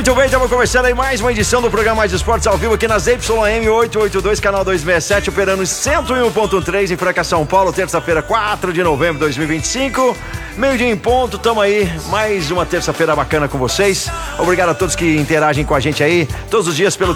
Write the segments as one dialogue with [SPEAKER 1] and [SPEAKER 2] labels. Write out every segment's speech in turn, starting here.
[SPEAKER 1] Muito bem, estamos começando aí mais uma edição do programa Mais Esportes ao vivo aqui nas YM 882, canal 267, operando 101.3 em Franca, São Paulo, terça-feira, 4 de novembro de 2025, meio-dia em ponto. Tamo aí, mais uma terça-feira bacana com vocês. Obrigado a todos que interagem com a gente aí todos os dias pelo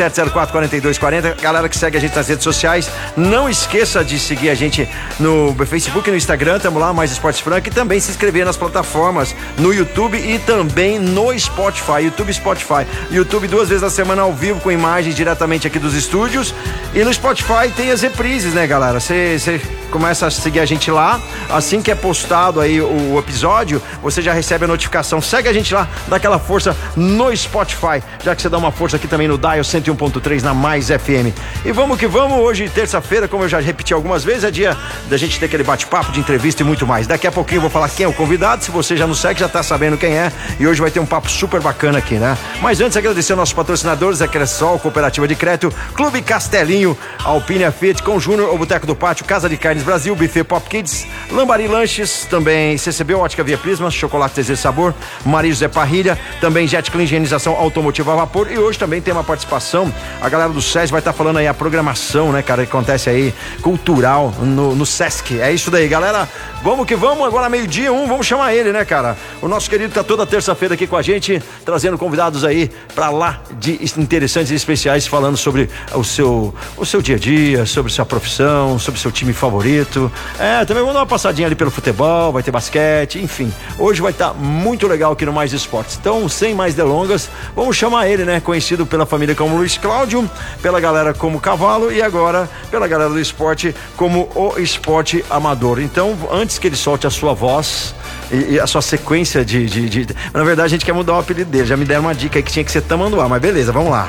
[SPEAKER 1] 3704-4240. Galera que segue a gente nas redes sociais, não esqueça de seguir a gente no Facebook e no Instagram, tamo lá, Mais Esportes Franca, e também se inscrever nas plataformas no YouTube e também no Spotify, Spotify, 2 vezes na semana ao vivo com imagens diretamente aqui dos estúdios, e no Spotify tem as reprises, né, galera? Você começa a seguir a gente lá, assim que é postado aí o episódio, você já recebe a notificação. Segue a gente lá, dá aquela força no Spotify, já que você dá uma força aqui também no Dial 101.3 na Mais FM. E vamos que vamos, hoje terça-feira, como eu já repeti algumas vezes, é dia da gente ter aquele bate-papo de entrevista e muito mais. Daqui a pouquinho eu vou falar quem é o convidado, se você já não segue, já tá sabendo quem é, e hoje vai ter um papo super bacana aqui, né? Mas antes, agradecer aos nossos patrocinadores, a Cressol, Cooperativa de Crédito, Clube Castelinho, Alpine Fiat, com Júnior, o Boteco do Pátio, Casa de Carnes Brasil, Buffet Pop Kids, Lambari Lanches, também CCB Ótica Via Prisma, Chocolate Desejo Sabor, Marijo Zé Parrilha, também Jet Clean Higienização Automotiva a Vapor, e hoje também tem uma participação, a galera do SESC vai estar falando aí a programação, né, cara, que acontece aí, cultural, no SESC. É isso daí, galera, vamos que vamos, agora meio-dia, vamos chamar ele, né, cara? O nosso querido tá toda terça-feira aqui com a gente, trazendo convidados aí pra lá de interessantes e especiais, falando sobre o seu dia a dia, sobre sua profissão, sobre seu time favorito. Também vamos dar uma passadinha ali pelo futebol, vai ter basquete, enfim. Hoje vai estar muito legal aqui no Mais Esportes. Então, sem mais delongas, vamos chamar ele, né? Conhecido pela família como Luiz Cláudio, pela galera como Cavalo e agora pela galera do esporte como o Esporte Amador. Então, antes que ele solte a sua voz e a sua sequência na verdade a gente quer mudar o apelido dele, já me deram uma dica aí que tinha que ser Tamanduá, mas beleza, vamos lá.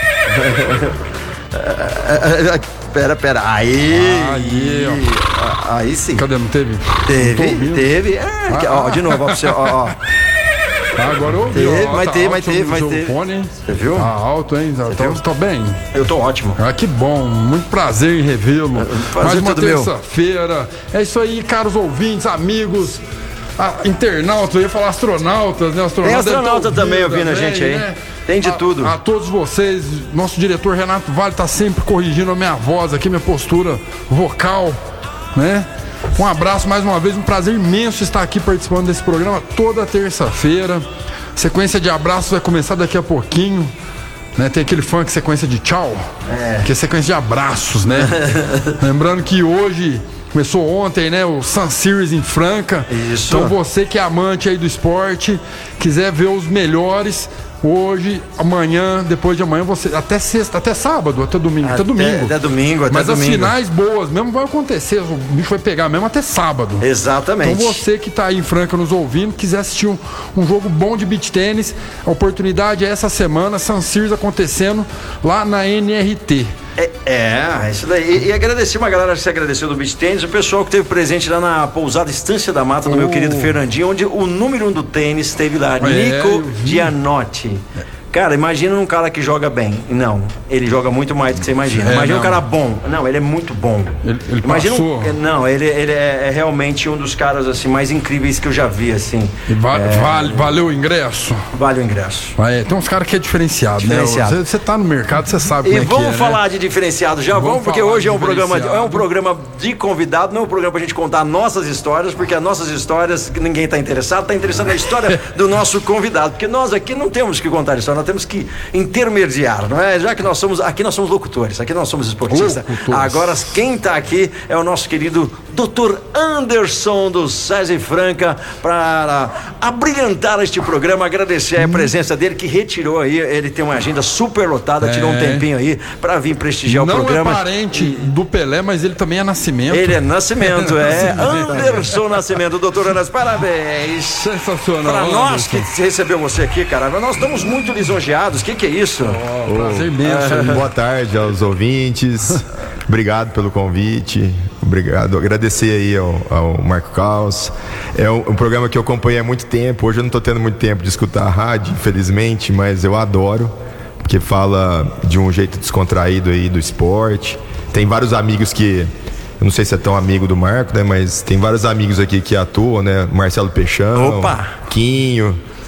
[SPEAKER 1] Pera, aí sim.
[SPEAKER 2] Cadê, não teve?
[SPEAKER 1] Teve, ó, de novo, ó, pra você, ó.
[SPEAKER 2] Agora eu ouvi,
[SPEAKER 1] mas teve.
[SPEAKER 2] Fone,
[SPEAKER 1] você viu?
[SPEAKER 2] Alto, hein? Tá bem?
[SPEAKER 1] Eu tô ótimo.
[SPEAKER 2] Que bom, muito prazer em revê-lo. Mais uma terça-feira. É isso aí, caros ouvintes, amigos, internautas, eu ia falar astronautas, né?
[SPEAKER 1] Tem astronauta também ouvindo a gente aí, né? Tem de tudo.
[SPEAKER 2] A todos vocês, nosso diretor Renato Vale tá sempre corrigindo a minha voz aqui, minha postura vocal, né? Um abraço mais uma vez, um prazer imenso estar aqui participando desse programa toda terça-feira. Sequência de abraços vai começar daqui a pouquinho, né? Tem aquele funk sequência de tchau, que é sequência de abraços, né? Lembrando que hoje começou ontem, né? O Sun Series em Franca.
[SPEAKER 1] Isso.
[SPEAKER 2] Então você que é amante aí do esporte, quiser ver os melhores, hoje, amanhã, depois de amanhã, você até sexta, até sábado, até domingo. Até domingo. Mas as finais boas mesmo vai acontecer, o bicho vai pegar mesmo até sábado.
[SPEAKER 1] Exatamente.
[SPEAKER 2] Então você que tá aí em Franca nos ouvindo, quiser assistir um jogo bom de beach tênis, a oportunidade é essa semana, Sun Series acontecendo lá na NRT.
[SPEAKER 1] Isso daí. E agradecer uma galera que se agradeceu do beach tênis, o pessoal que esteve presente lá na pousada Estância da Mata do meu querido Fernandinho, onde o número 1 do tênis esteve lá, Nico Gianotti. Cara, imagina um cara que joga bem. Não, ele joga muito mais do que você imagina. Imagina um cara bom. Não, ele é muito bom.
[SPEAKER 2] Ele
[SPEAKER 1] imagina
[SPEAKER 2] passou.
[SPEAKER 1] Não, ele é realmente um dos caras assim mais incríveis que eu já vi, assim.
[SPEAKER 2] Valeu o ingresso?
[SPEAKER 1] Vale o ingresso.
[SPEAKER 2] Tem uns caras que é diferenciado, né? Você tá no mercado, você sabe como é que é.
[SPEAKER 1] E vamos falar de diferenciado já, porque hoje é um programa de convidado, não é um programa pra gente contar nossas histórias, porque as nossas histórias ninguém tá interessado na história do nosso convidado, porque nós aqui não temos que contar história, nós temos que intermediar, não é? Já que nós somos locutores, aqui nós somos esportistas. Agora quem está aqui é o nosso querido Dr. Anderson do SESI Franca, para abrilhantar este programa, agradecer a presença dele, que retirou aí, ele tem uma agenda super lotada, tirou um tempinho aí para vir prestigiar o programa.
[SPEAKER 2] Não é parente do Pelé, mas ele também é Nascimento.
[SPEAKER 1] Ele é Nascimento, Anderson Nascimento. Doutor Anderson, parabéns.
[SPEAKER 2] Sensacional.
[SPEAKER 1] Para nós que recebeu você aqui, cara, nós estamos muito lisonjeados. O que é isso?
[SPEAKER 2] Prazer imenso.
[SPEAKER 3] Boa tarde aos ouvintes. Obrigado pelo convite. Obrigado. Agradecer aí ao Marco Caos. É um programa que eu acompanhei há muito tempo. Hoje eu não estou tendo muito tempo de escutar a rádio, infelizmente, mas eu adoro, porque fala de um jeito descontraído aí do esporte. Tem vários amigos que... Eu não sei se é tão amigo do Marco, né? Mas tem vários amigos aqui que atuam, né? Marcelo Peixão,
[SPEAKER 1] Opa!
[SPEAKER 3] Quinho.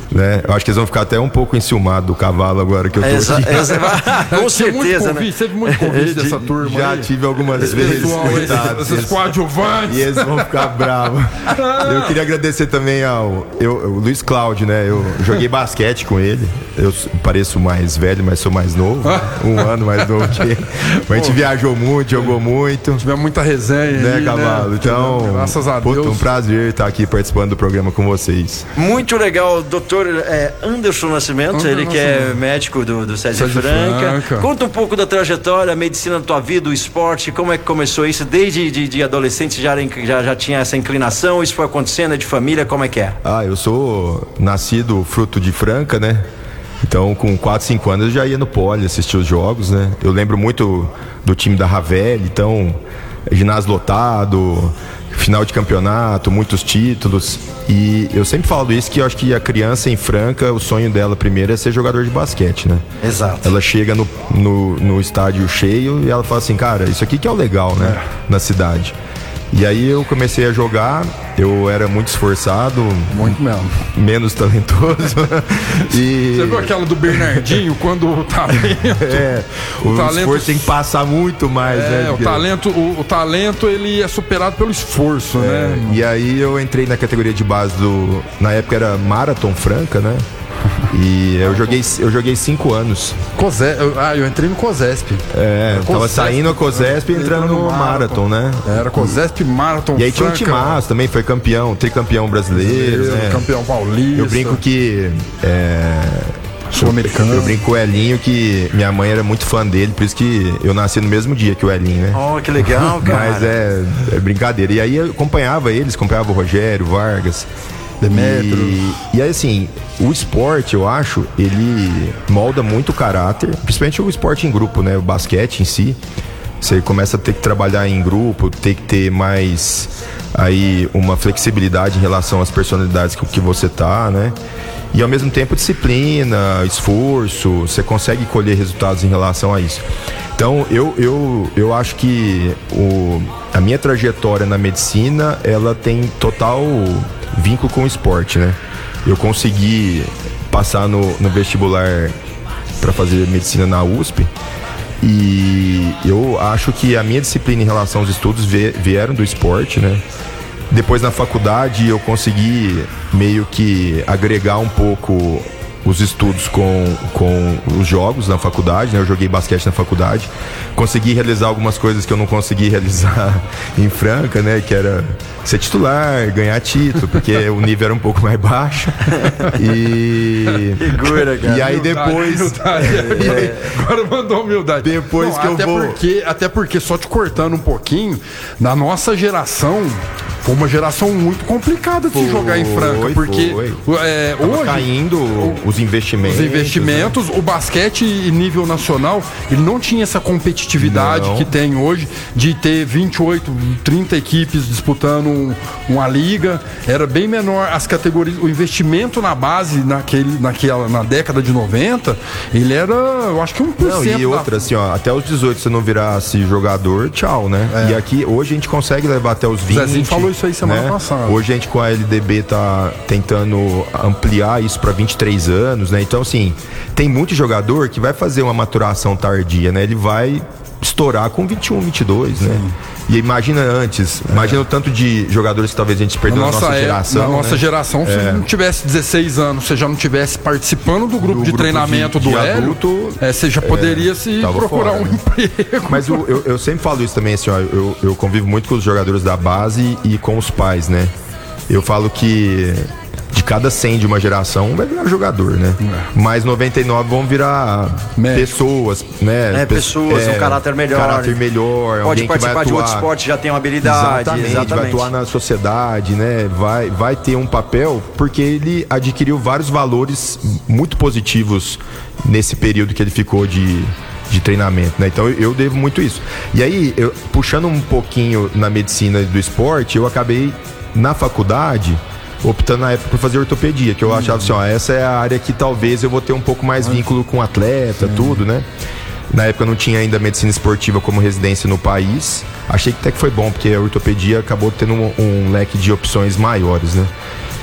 [SPEAKER 3] né? Eu acho que eles vão ficar até um pouco enciumados do cavalo agora que eu tô aqui.
[SPEAKER 1] Com certeza, né?
[SPEAKER 2] Teve muito convite dessa turma.
[SPEAKER 3] Já tive algumas vezes.
[SPEAKER 2] Esses coadjuvantes.
[SPEAKER 3] E eles vão ficar bravos. Eu queria agradecer também ao Luiz Cláudio, né? Eu joguei basquete com ele. Eu pareço mais velho, mas sou mais novo. Um ano mais novo que ele. Mas a gente viajou muito, jogou muito.
[SPEAKER 2] Tivemos muita resenha,
[SPEAKER 3] né,
[SPEAKER 2] aí,
[SPEAKER 3] Cavalo?
[SPEAKER 2] Né?
[SPEAKER 3] Então,
[SPEAKER 2] graças a Deus.
[SPEAKER 3] Um prazer estar aqui participando do programa com vocês.
[SPEAKER 1] Muito legal, doutor Anderson Nascimento, ele que é médico do Sérgio Franca. Conta um pouco da trajetória, a medicina da tua vida, o esporte, como é que começou isso? Desde de adolescente já tinha essa inclinação, isso foi acontecendo, é de família, como é que é?
[SPEAKER 3] Eu sou nascido fruto de Franca, né? Então, com 4, 5 anos, eu já ia no pole assistir os jogos, né? Eu lembro muito do time da Ravel, então, ginásio lotado, final de campeonato, muitos títulos. E eu sempre falo isso, que eu acho que a criança em Franca, o sonho dela primeiro é ser jogador de basquete, né?
[SPEAKER 1] Exato.
[SPEAKER 3] Ela chega no estádio cheio e ela fala assim, cara, isso aqui que é o legal, né? Na cidade. E aí eu comecei a jogar, eu era muito esforçado.
[SPEAKER 2] Muito mesmo.
[SPEAKER 3] Menos talentoso.
[SPEAKER 2] Você viu aquela do Bernardinho, quando o talento...
[SPEAKER 3] o esforço tem que passar muito mais, né?
[SPEAKER 2] O talento, ele é superado pelo esforço, né?
[SPEAKER 3] E aí eu entrei na categoria de base na época era Marathon Franca, né? E eu joguei 5 anos.
[SPEAKER 2] Eu entrei no COSESP.
[SPEAKER 3] Tava saindo a COSESP e entrando no Marathon, né?
[SPEAKER 2] Era COSESP Marathon.
[SPEAKER 3] E aí tinha um timaço também, foi tricampeão brasileiro, né?
[SPEAKER 2] Campeão paulista.
[SPEAKER 3] Eu brinco que
[SPEAKER 2] sul-americano.
[SPEAKER 3] Eu brinco com o Elinho que minha mãe era muito fã dele, por isso que eu nasci no mesmo dia que o Elinho, né?
[SPEAKER 1] Oh, que legal, cara.
[SPEAKER 3] Mas é brincadeira. E aí eu acompanhava o Rogério, Vargas. E aí, assim, o esporte, eu acho, ele molda muito o caráter, principalmente o esporte em grupo, né? O basquete em si. Você começa a ter que trabalhar em grupo, ter que ter mais aí uma flexibilidade em relação às personalidades que você tá, né? E ao mesmo tempo disciplina, esforço, você consegue colher resultados em relação a isso. Então eu acho que a minha trajetória na medicina, ela tem total vínculo com o esporte, né? Eu consegui passar no vestibular para fazer medicina na USP e eu acho que a minha disciplina em relação aos estudos vieram do esporte, né? Depois na faculdade eu consegui meio que agregar um pouco os estudos com os jogos na faculdade, né? Eu joguei basquete na faculdade, consegui realizar algumas coisas que eu não consegui realizar em Franca, né? Que era ser titular, ganhar título, porque o nível era um pouco mais baixo.
[SPEAKER 1] Figura, cara.
[SPEAKER 3] E aí depois...
[SPEAKER 2] Agora mandou humildade.
[SPEAKER 3] Depois que eu vou...
[SPEAKER 2] Até porque, só te cortando um pouquinho, na nossa geração... Foi uma geração muito complicada de se jogar em Franca, porque hoje
[SPEAKER 3] caindo os investimentos.
[SPEAKER 2] Os investimentos, né? O basquete em nível nacional, ele não tinha essa competitividade que tem hoje, de ter 28, 30 equipes disputando uma liga. Era bem menor as categorias. O investimento na base na década de 90, ele era, eu acho que 1%.
[SPEAKER 3] E outra, assim, ó, até os 18 você não virasse jogador, tchau, né? E aqui, hoje a gente consegue levar até os 20.
[SPEAKER 2] Zezinho falou isso aí semana passada.
[SPEAKER 3] Hoje a gente com a LDB tá tentando ampliar isso para 23 anos, né? Então, assim, tem muito jogador que vai fazer uma maturação tardia, né? Ele vai estourar com 21, 22, né? E imagina o tanto de jogadores que talvez a gente perdeu na nossa geração.
[SPEAKER 2] Na nossa geração, se não tivesse 16 anos, você já não tivesse participando do grupo de treinamento do Hélio, adulto, você já poderia procurar um emprego.
[SPEAKER 3] Mas eu sempre falo isso também, assim, ó, eu convivo muito com os jogadores da base e com os pais, né? Eu falo que de cada 100 de uma geração vai virar jogador, né? Mas 99 vão virar pessoas, né?
[SPEAKER 1] Pessoas, um caráter melhor. Pode participar de outro esporte, já tem uma habilidade. Exatamente.
[SPEAKER 3] Vai atuar na sociedade, né? Vai ter um papel, porque ele adquiriu vários valores muito positivos nesse período que ele ficou de treinamento, né? Então eu devo muito isso. E aí, puxando um pouquinho na medicina do esporte, eu acabei na faculdade optando na época por fazer ortopedia, que eu achava assim, ó, essa é a área que talvez eu vou ter um pouco mais vínculo com atleta, tudo, né? Na época não tinha ainda medicina esportiva como residência no país. Achei que até que foi bom, porque a ortopedia acabou tendo um leque de opções maiores, né?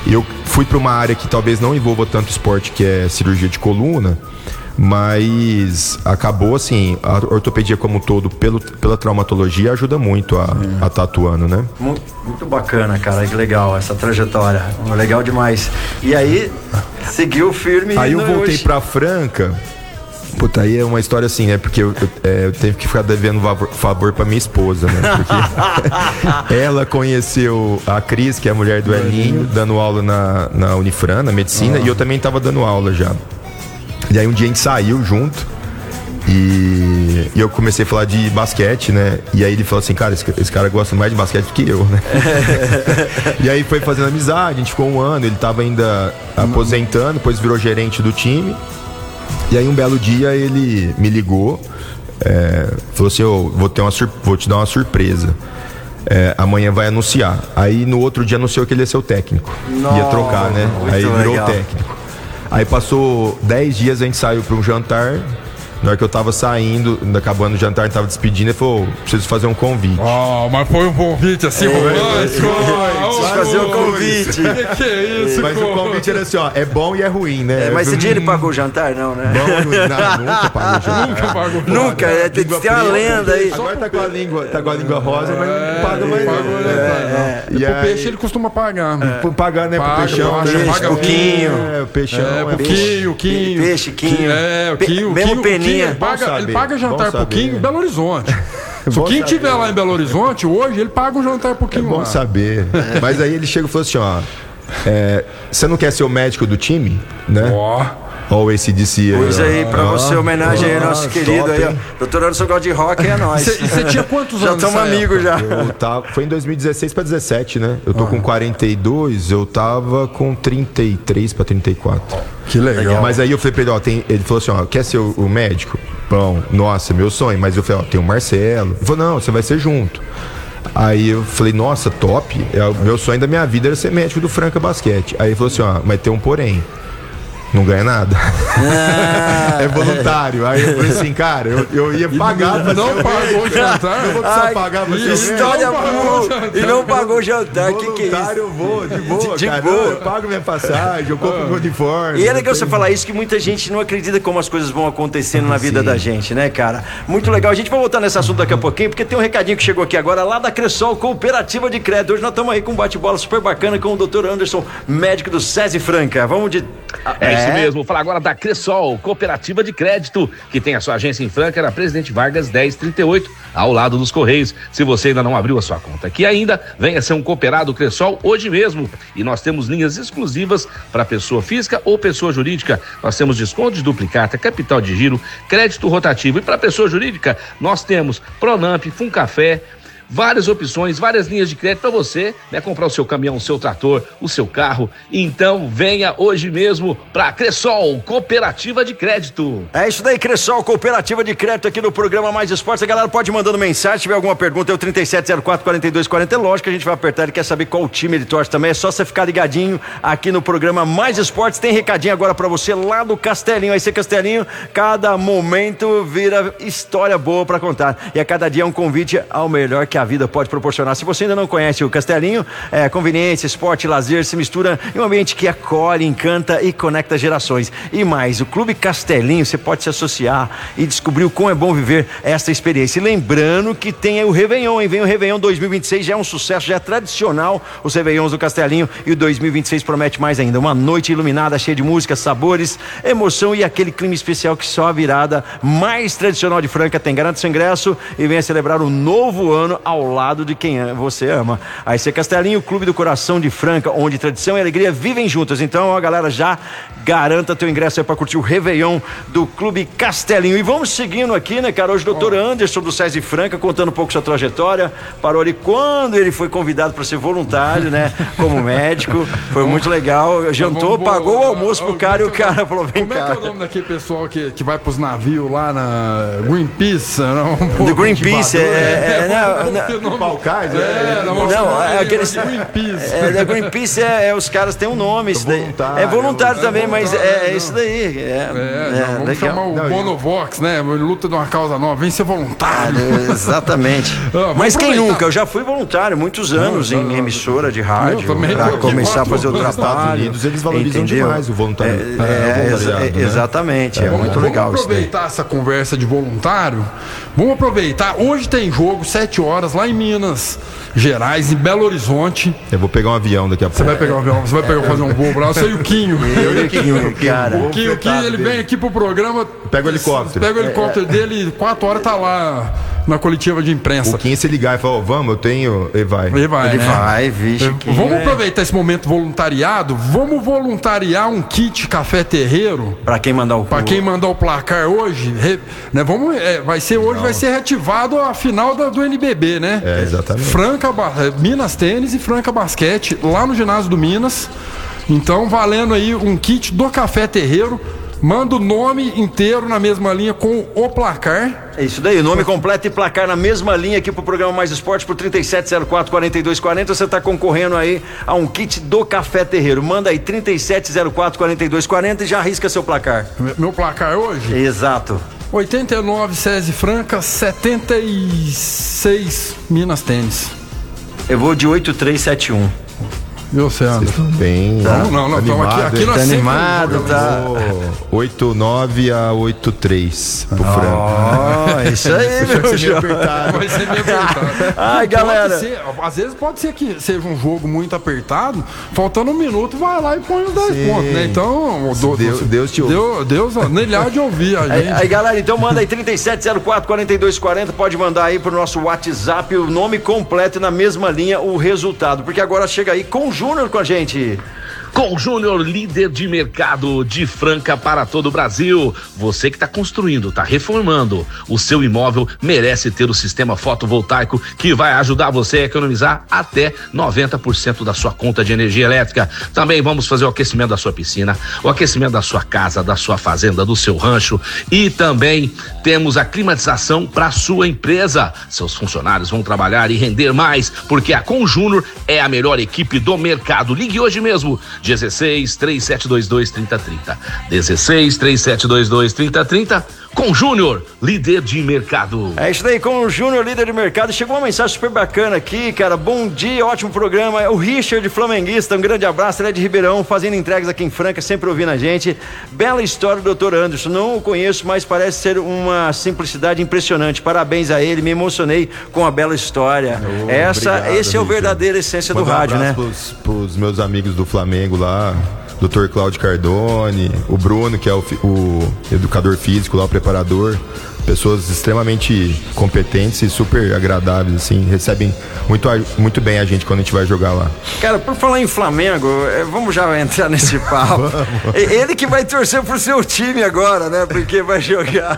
[SPEAKER 3] Eu fui para uma área que talvez não envolva tanto esporte, que é cirurgia de coluna, mas acabou assim, a ortopedia como um todo, pela traumatologia, ajuda muito a tá atuando, né?
[SPEAKER 1] Muito bacana, cara, que legal essa trajetória, legal demais. E aí, seguiu firme.
[SPEAKER 3] Aí eu voltei pra Franca. Puta, aí é uma história assim, né? Porque eu tive que ficar devendo favor pra minha esposa, né? Porque ela conheceu a Cris, que é a mulher do Elinho, dando aula na Unifran, na medicina, e eu também tava dando aula já. E aí um dia a gente saiu junto e eu comecei a falar de basquete, né? E aí ele falou assim, cara, esse cara gosta mais de basquete do que eu, né? E aí foi fazendo amizade, a gente ficou 1 ano, ele tava ainda aposentando, depois virou gerente do time. E aí um belo dia ele me ligou, falou assim, vou te dar uma surpresa. Amanhã vai anunciar. Aí no outro dia anunciou que ele ia ser o técnico. Ia trocar, né? Aí virou o técnico. Aí passou 10 dias, a gente saiu para um jantar. Na hora que eu tava saindo, acabando o jantar, tava despedindo, ele falou, preciso fazer um convite.
[SPEAKER 2] Mas foi um convite assim, romântico.
[SPEAKER 1] Preciso fazer um convite.
[SPEAKER 2] Que é isso,
[SPEAKER 3] mas o convite era assim, ó, é bom e é ruim, né?
[SPEAKER 1] Mas esse dia ele pagou o jantar, não, né?
[SPEAKER 3] Bom e ruim, não, nunca pagou o jantar.
[SPEAKER 2] Nunca pagou.
[SPEAKER 1] Nunca, tem uma lenda aí.
[SPEAKER 3] Agora tá com a língua rosa, mas não paga mais.
[SPEAKER 2] E pro peixe ele costuma pagar.
[SPEAKER 3] Pagar, né? Pro peixão.
[SPEAKER 2] Paga
[SPEAKER 1] pouquinho.
[SPEAKER 3] O peixão.
[SPEAKER 2] Pouquinho.
[SPEAKER 1] Peixe, quinho.
[SPEAKER 2] O quinho.
[SPEAKER 1] Mesmo peninha.
[SPEAKER 2] Ele paga jantar pouquinho em Belo Horizonte. Se o Kim estiver lá em Belo Horizonte, hoje ele paga um jantar pouquinho lá.
[SPEAKER 3] É bom saber. Mas aí ele chega e falou assim, ó, você não quer ser o médico do time, né? Ó, o ACDC aí.
[SPEAKER 1] Pois aí, pra você, homenagem aí ao nosso querido top, aí, ó. Doutor Anderson gosta de rock, é nóis.
[SPEAKER 2] E você tinha quantos anos?
[SPEAKER 1] Já estamos amigos já.
[SPEAKER 3] Foi em 2016 pra 17, né? Eu tô com 42, eu tava com 33 pra 34.
[SPEAKER 2] Que legal.
[SPEAKER 3] Mas aí eu falei pra ele, ele falou assim, ó, quer ser o médico? Bom, nossa, meu sonho. Mas eu falei, ó, tem o Marcelo. Ele falou, não, você vai ser junto. Aí eu falei, nossa, top. Meu sonho da minha vida era ser médico do Franca Basquete. Aí ele falou assim, ó, mas tem um porém. Não ganha nada. É voluntário. Aí eu falei assim, cara, eu ia pagar pra
[SPEAKER 2] não pagou o jantar.
[SPEAKER 3] Eu vou precisar pagar pra ser
[SPEAKER 1] história boa. E não pagou o jantar. Que é isso?
[SPEAKER 3] Eu vou, de boa, cara. Eu pago minha passagem, eu compro meu uniforme.
[SPEAKER 1] E é legal você falar isso, que muita gente não acredita como as coisas vão acontecendo na vida da gente, né, cara? Muito legal. A gente vai voltar nesse assunto daqui a pouquinho, porque tem um recadinho que chegou aqui agora, lá da Cressol Cooperativa de Crédito. Hoje nós estamos aí com um bate-bola super bacana com o Dr. Anderson, médico do SESI Franca. Vamos de...
[SPEAKER 4] Isso mesmo, vou falar agora da Cressol, Cooperativa de Crédito, que tem a sua agência em Franca, era Presidente Vargas 1038, ao lado dos Correios. Se você ainda não abriu a sua conta aqui ainda, venha ser um cooperado Cressol hoje mesmo. E nós temos linhas exclusivas para pessoa física ou pessoa jurídica. Nós temos desconto de duplicata, capital de giro, crédito rotativo. E para pessoa jurídica, nós temos Pronamp, Funcafé, várias opções, várias linhas de crédito para você, né, comprar o seu caminhão, o seu trator, o seu carro. Então venha hoje mesmo para Cressol, Cooperativa de Crédito.
[SPEAKER 1] É isso daí, Cressol, Cooperativa de Crédito, aqui no programa Mais Esportes. A galera pode ir mandando mensagem, se tiver alguma pergunta, é o 3704-4240. É lógico que a gente vai apertar, ele quer saber qual time ele torce também. É só você ficar ligadinho aqui no programa Mais Esportes. Tem recadinho agora para você lá do Castelinho. Aí você, Castelinho, cada momento vira história boa para contar. E a cada dia é um convite ao melhor que a vida pode proporcionar. Se você ainda não conhece o Castelinho, conveniência, esporte, lazer, se mistura em um ambiente que acolhe, encanta e conecta gerações. E mais, o Clube Castelinho, você pode se associar e descobrir o quão é bom viver essa experiência. E lembrando que tem o Réveillon, hein? Vem o Réveillon 2026, já é um sucesso, já é tradicional os Réveillons do Castelinho, e o 2026 promete mais ainda. Uma noite iluminada, cheia de música, sabores, emoção e aquele clima especial que só a virada mais tradicional de Franca tem. Garanta seu ingresso e venha celebrar o novo ano ao lado de quem você ama. Aí você, Castelinho, Clube do Coração de Franca, onde tradição e alegria vivem juntas. Então, ó, galera, já garanta teu ingresso aí pra curtir o Réveillon do Clube Castelinho. E vamos seguindo aqui, né, cara? Hoje o Dr. Anderson do SESI Franca, contando um pouco sua trajetória. Parou ali quando ele foi convidado para ser voluntário, né, como médico. Foi muito legal. Jantou, pagou o almoço pro cara e o cara falou, vem cá.
[SPEAKER 2] Como é que é o nome daquele pessoal que vai pros navios lá na Greenpeace?
[SPEAKER 1] Do Greenpeace,
[SPEAKER 3] Palcais,
[SPEAKER 1] Não, é aqueles. Da Greenpeace os caras têm um nome. Isso daí. É voluntário também, mas é isso daí.
[SPEAKER 2] Vamos chamar o Bonovox, né? Luta de uma causa nova, vem ser voluntário.
[SPEAKER 1] Exatamente. Mas quem nunca? Eu já fui voluntário muitos anos em emissora de rádio. Pra começar a fazer o trabalho.
[SPEAKER 3] Estados Unidos, eles valorizam demais o voluntariado.
[SPEAKER 1] Exatamente, muito legal.
[SPEAKER 2] Vamos aproveitar essa conversa de voluntário. Vamos aproveitar. Hoje tem jogo, 7 horas, lá em Minas Gerais, em Belo Horizonte.
[SPEAKER 3] Eu vou pegar um avião daqui a pouco.
[SPEAKER 2] Você vai pegar um avião, você vai fazer um voo lá. Eu sei o Quinho.
[SPEAKER 1] Cara.
[SPEAKER 2] O Quinho, ele vem aqui pro programa.
[SPEAKER 3] Pega o helicóptero.
[SPEAKER 2] Pega o helicóptero dele e 4 horas tá lá na coletiva de imprensa.
[SPEAKER 3] O Quinho, se ligar e falar, vamos, eu tenho. Ele vai.
[SPEAKER 2] Ele vai,
[SPEAKER 1] vixe.
[SPEAKER 2] Vamos aproveitar esse momento voluntariado. Vamos voluntariar um kit Café Terreiro.
[SPEAKER 1] Pra quem mandar
[SPEAKER 2] o placar hoje. Né, vai ser reativado a final do NBB, né?
[SPEAKER 3] Exatamente.
[SPEAKER 2] Minas Tênis e Franca Basquete, lá no ginásio do Minas. Então, valendo aí um kit do Café Terreiro. Manda o nome inteiro na mesma linha com o placar.
[SPEAKER 1] É isso daí, o nome completo e placar na mesma linha aqui pro programa Mais Esporte por 3704-4240. Você tá concorrendo aí a um kit do Café Terreiro. Manda aí 3704-4240 e já arrisca seu placar.
[SPEAKER 2] Meu placar hoje?
[SPEAKER 1] Exato.
[SPEAKER 2] 89 SESI Franca, 76 Minas Tênis.
[SPEAKER 1] Eu vou de 8371.
[SPEAKER 2] Viu, Leandro?
[SPEAKER 3] Bem.
[SPEAKER 2] Não, estamos aqui nós
[SPEAKER 1] sempre animado, tá?
[SPEAKER 3] 8-9 a 8-3 pro Franca.
[SPEAKER 1] Isso aí, meu João.
[SPEAKER 2] Vai ser meio apertado.
[SPEAKER 1] Ai, galera.
[SPEAKER 2] Às vezes pode ser que seja um jogo muito apertado, faltando um minuto, vai lá e põe os 10 pontos, né? Então,
[SPEAKER 3] Deus te ouve.
[SPEAKER 2] Deus nele há de ouvir a gente.
[SPEAKER 1] Aí, galera, então manda aí 3704-4240, pode mandar aí pro nosso WhatsApp o nome completo e na mesma linha o resultado, porque agora chega aí com o Júnior com a gente.
[SPEAKER 4] Com o Júnior, líder de mercado de Franca para todo o Brasil. Você que está construindo, está reformando, o seu imóvel merece ter o sistema fotovoltaico que vai ajudar você a economizar até 90% da sua conta de energia elétrica. Também vamos fazer o aquecimento da sua piscina, o aquecimento da sua casa, da sua fazenda, do seu rancho, e também temos a climatização para a sua empresa. Seus funcionários vão trabalhar e render mais, porque a Com Júnior é a melhor equipe do mercado. Ligue hoje mesmo. 16-3722-3030. 16-3722-3030. Com o Júnior, líder de mercado.
[SPEAKER 1] É isso daí, com o Júnior, líder de mercado. Chegou uma mensagem super bacana aqui, cara. Bom dia, ótimo programa. É o Richard, flamenguista. Um grande abraço. Ele é de Ribeirão, fazendo entregas aqui em Franca, sempre ouvindo a gente. Bela história do Dr. Anderson. Não o conheço, mas parece ser uma simplicidade impressionante. Parabéns a ele. Me emocionei com a bela história. Esse é o verdadeiro essência do rádio, né?
[SPEAKER 3] Pros meus amigos do Flamengo lá. Dr. Cláudio Cardone, o Bruno, que é o educador físico lá, o preparador. Pessoas extremamente competentes e super agradáveis, assim, recebem muito bem a gente quando a gente vai jogar lá.
[SPEAKER 1] Cara, por falar em Flamengo, vamos já entrar nesse papo. Ele que vai torcer pro seu time agora, né? Porque vai jogar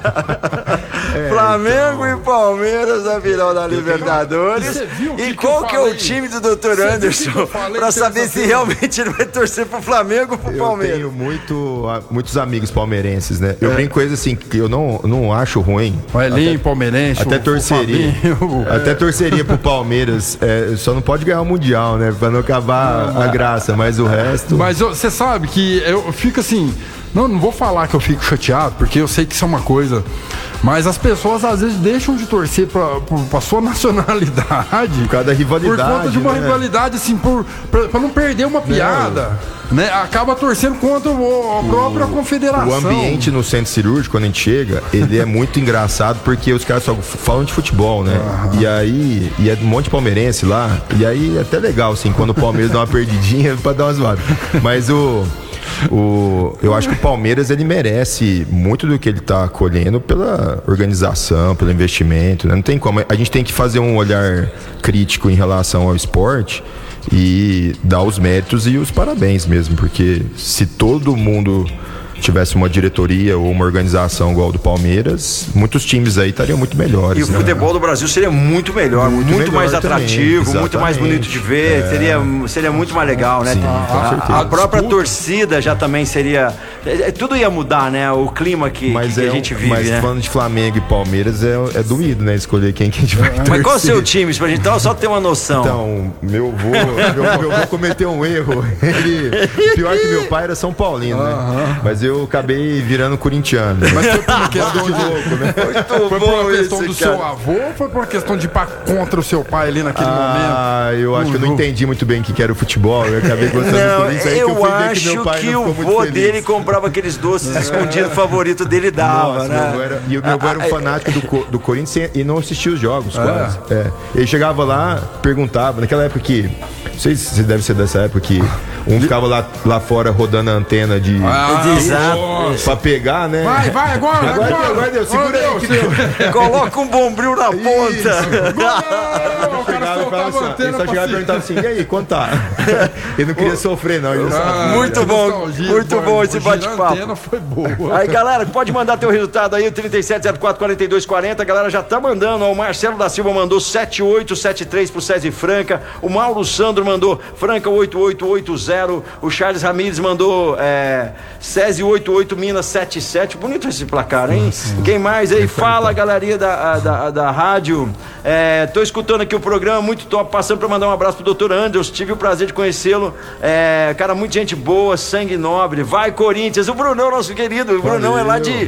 [SPEAKER 1] Flamengo e Palmeiras na final da Libertadores. E qual que é o time do Dr. Anderson? Pra saber se realmente ele vai torcer pro Flamengo ou pro Palmeiras.
[SPEAKER 3] Eu tenho muitos amigos palmeirenses, né? Eu brinco coisa assim, que eu não acho ruim.
[SPEAKER 2] O Elinho, palmeirense.
[SPEAKER 3] Até torceria. Até torceria pro Palmeiras. Só não pode ganhar o Mundial, né? Pra não acabar a graça, mas o resto.
[SPEAKER 2] Mas você sabe que eu fico assim. Não vou falar que eu fico chateado, porque eu sei que isso é uma coisa. Mas as pessoas às vezes deixam de torcer pra sua nacionalidade.
[SPEAKER 3] Por causa da rivalidade.
[SPEAKER 2] Por conta de uma rivalidade, assim, pra não perder uma piada. Né? Acaba torcendo contra a própria confederação.
[SPEAKER 3] O ambiente no centro cirúrgico, quando a gente chega, ele é muito engraçado, porque os caras só falam de futebol, né? E aí, é um monte de palmeirense lá. E aí é até legal, assim, quando o Palmeiras dá uma perdidinha pra dar uma zoada. Mas eu acho que o Palmeiras, ele merece muito do que ele tá colhendo pela organização, pelo investimento, né? Não tem como. A gente tem que fazer um olhar crítico em relação ao esporte e dar os méritos e os parabéns mesmo, porque se todo mundo tivesse uma diretoria ou uma organização igual do Palmeiras, muitos times aí estariam muito melhores.
[SPEAKER 1] E o futebol do Brasil seria muito melhor, muito mais atrativo, muito mais bonito de ver, seria muito mais legal, né?
[SPEAKER 3] Sim, com certeza.
[SPEAKER 1] A própria torcida já também seria tudo ia mudar, né? O clima que a gente vive,
[SPEAKER 3] mas
[SPEAKER 1] né?
[SPEAKER 3] falando de Flamengo e Palmeiras, é doído, né? Escolher quem que a gente vai torcer.
[SPEAKER 1] Mas qual é o seu time, pra gente só ter uma noção?
[SPEAKER 3] Então, meu avô cometeu um erro. Pior que meu pai era São Paulino, né? Mas eu acabei virando corintiano.
[SPEAKER 2] Mas foi por uma questão de
[SPEAKER 3] louco, né?
[SPEAKER 2] Foi por uma questão do seu avô ou foi por uma questão de ir contra o seu pai ali naquele momento?
[SPEAKER 3] Eu acho que eu não entendi muito bem o que era o futebol. Eu acabei gostando do Corinthians. Aí
[SPEAKER 1] eu acho
[SPEAKER 3] que meu pai
[SPEAKER 1] que o vô dele comprava aqueles doces escondidos, favorito dele dava, né?
[SPEAKER 3] E o meu avô era um fanático do Corinthians e não assistia os jogos, quase. Ele chegava lá, perguntava, naquela época que, não sei se deve ser dessa época que um ficava lá fora rodando a antena de pra pegar, né?
[SPEAKER 2] Vai, agora
[SPEAKER 3] Deus, segura aí que Deus.
[SPEAKER 1] Coloca um bombril na ponta.
[SPEAKER 2] O cara soltava a antena.
[SPEAKER 3] Ele só chegava e perguntava assim, e aí, quanto tá? Ele não queria sofrer, não.
[SPEAKER 1] Muito bom esse bate-papo.
[SPEAKER 2] A antena foi boa.
[SPEAKER 1] Aí, galera, pode mandar teu resultado aí, o 3704-4240. A galera já tá mandando. O Marcelo da Silva mandou 7873 pro César Franca. O Mauro Sandro mandou Franca 8880. O Charles Ramírez mandou César 88 Minas 77. Bonito esse placar, hein? Quem mais aí? Fala, galerinha da rádio. Tô escutando aqui o programa, muito top. Passando pra mandar um abraço pro Dr. Anderson. Tive o prazer de conhecê-lo. Cara, muita gente boa, sangue nobre. Vai, Corinthians. O Brunão, nosso querido. O Brunão é lá de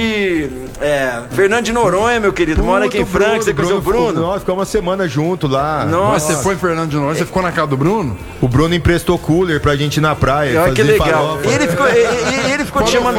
[SPEAKER 1] Fernando de Noronha, meu querido. Mora aqui em Franca. Você conheceu o Bruno?
[SPEAKER 3] Nós ficamos uma semana junto lá.
[SPEAKER 2] Nossa, você foi em Fernando de Noronha? Você ficou na casa do Bruno?
[SPEAKER 3] O Bruno emprestou cooler pra gente ir na praia.
[SPEAKER 1] Que legal. Ele ficou te chamando.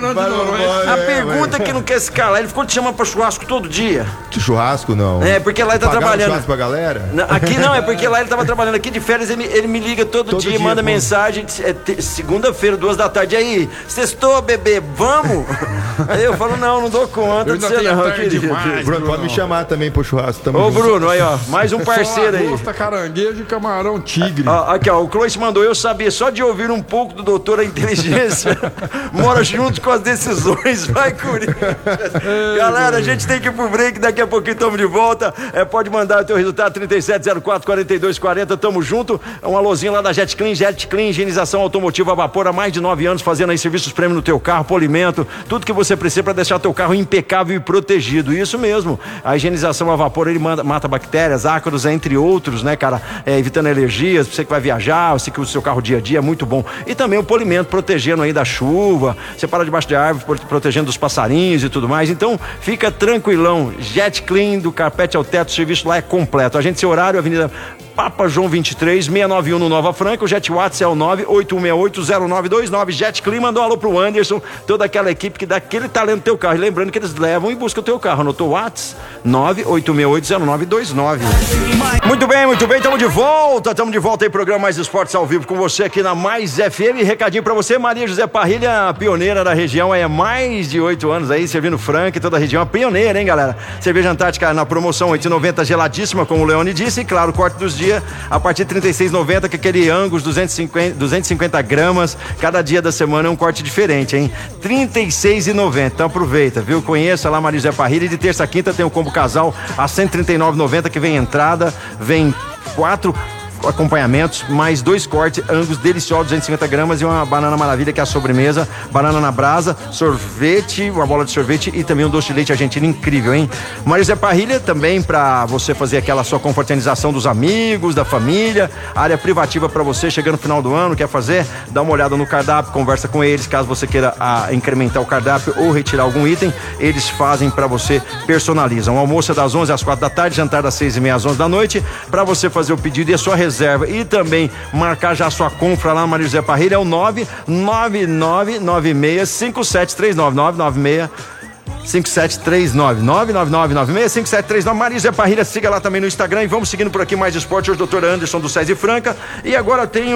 [SPEAKER 1] A pergunta que não quer se calar, ele ficou te chamando pra churrasco todo dia.
[SPEAKER 3] Churrasco não.
[SPEAKER 1] Porque lá ele tá trabalhando.
[SPEAKER 3] Churrasco pra galera?
[SPEAKER 1] Aqui não, é porque lá ele tava trabalhando. Aqui de férias ele me liga todo dia, manda mensagem. Segunda-feira, 2 da tarde. E aí, sextou, bebê, vamos? Aí eu falo, não dou conta de você não, querido.
[SPEAKER 3] Bruno, pode me chamar também pro churrasco.
[SPEAKER 1] Ô, Bruno, aí ó, mais um parceiro aí.
[SPEAKER 2] Lagosta, caranguejo e camarão tigre.
[SPEAKER 1] Aqui ó, o Clois mandou, eu sabia, só de ouvir um pouco do doutor a inteligência mora junto com as decisões. Vai, Corinthians. Galera, a gente tem que ir pro break, daqui a pouquinho estamos de volta. Pode mandar o teu resultado 3704-4240, tamo junto. Um alôzinho lá da Jet Clean, higienização automotiva a vapor há mais de 9 anos, fazendo aí serviços prêmio no teu carro, polimento, tudo que você precisa para deixar teu carro impecável e protegido. Isso mesmo, a higienização a vapor, ele mata bactérias, ácaros, entre outros, né, cara, evitando alergias, você que vai viajar, você que usa o seu carro dia a dia, é muito bom. E também o polimento, protegendo aí da chuva, você para debaixo de árvore, protegendo dos passarinhos e tudo mais. Então, fica tranquilão. Jet Clean, do carpete ao teto, o serviço lá é completo. Agende seu horário, Avenida Papa João 23, 691 no Nova Franca. O Jet WhatsApp é o 981680929. Jet Clean mandou um alô pro Anderson, toda aquela equipe que dá aquele talento no teu carro. E lembrando que eles levam e buscam o teu carro. Anotou o WhatsApp? 981680929. Muito bem, estamos de volta. Estamos de volta aí, programa Mais Esportes ao vivo com você aqui na Mais FM. Recadinho pra você, Maria José Parrilha, pioneira da região, há mais de 8 anos aí, servindo Franca e toda a região. A pioneira, hein, galera? Cerveja Antártica na promoção 8,90 geladíssima, como o Leone disse. E claro, o corte dos dias a partir de 36,90, que aquele Angus 250 gramas. Cada dia da semana é um corte diferente, hein? 36,90. Então aproveita, viu? Conheça lá Maria José Parrilha. E de terça a quinta tem o combo casal a 139,90, que vem entrada, vem 4 acompanhamentos, mais 2 cortes Angus deliciosos, 250 gramas e uma banana maravilha, que é a sobremesa, banana na brasa, sorvete, uma bola de sorvete e também um doce de leite argentino incrível, hein? Maria José Parrilha também para você fazer aquela sua confraternização dos amigos, da família, área privativa para você, chegando no final do ano, quer fazer? Dá uma olhada no cardápio, conversa com eles, caso você queira incrementar o cardápio ou retirar algum item, eles fazem para você, personalizam. Almoço é das 11 às 4 da tarde, jantar das 6h30 às 11 da noite, para você fazer o pedido e a sua reserva e também marcar já a sua compra lá na Maria José Parrilha. É o 999965739 999965739 Maria José Parrilha. Siga lá também no Instagram e vamos seguindo por aqui Mais Esporte. Hoje o doutor Anderson do César Franca, e agora tem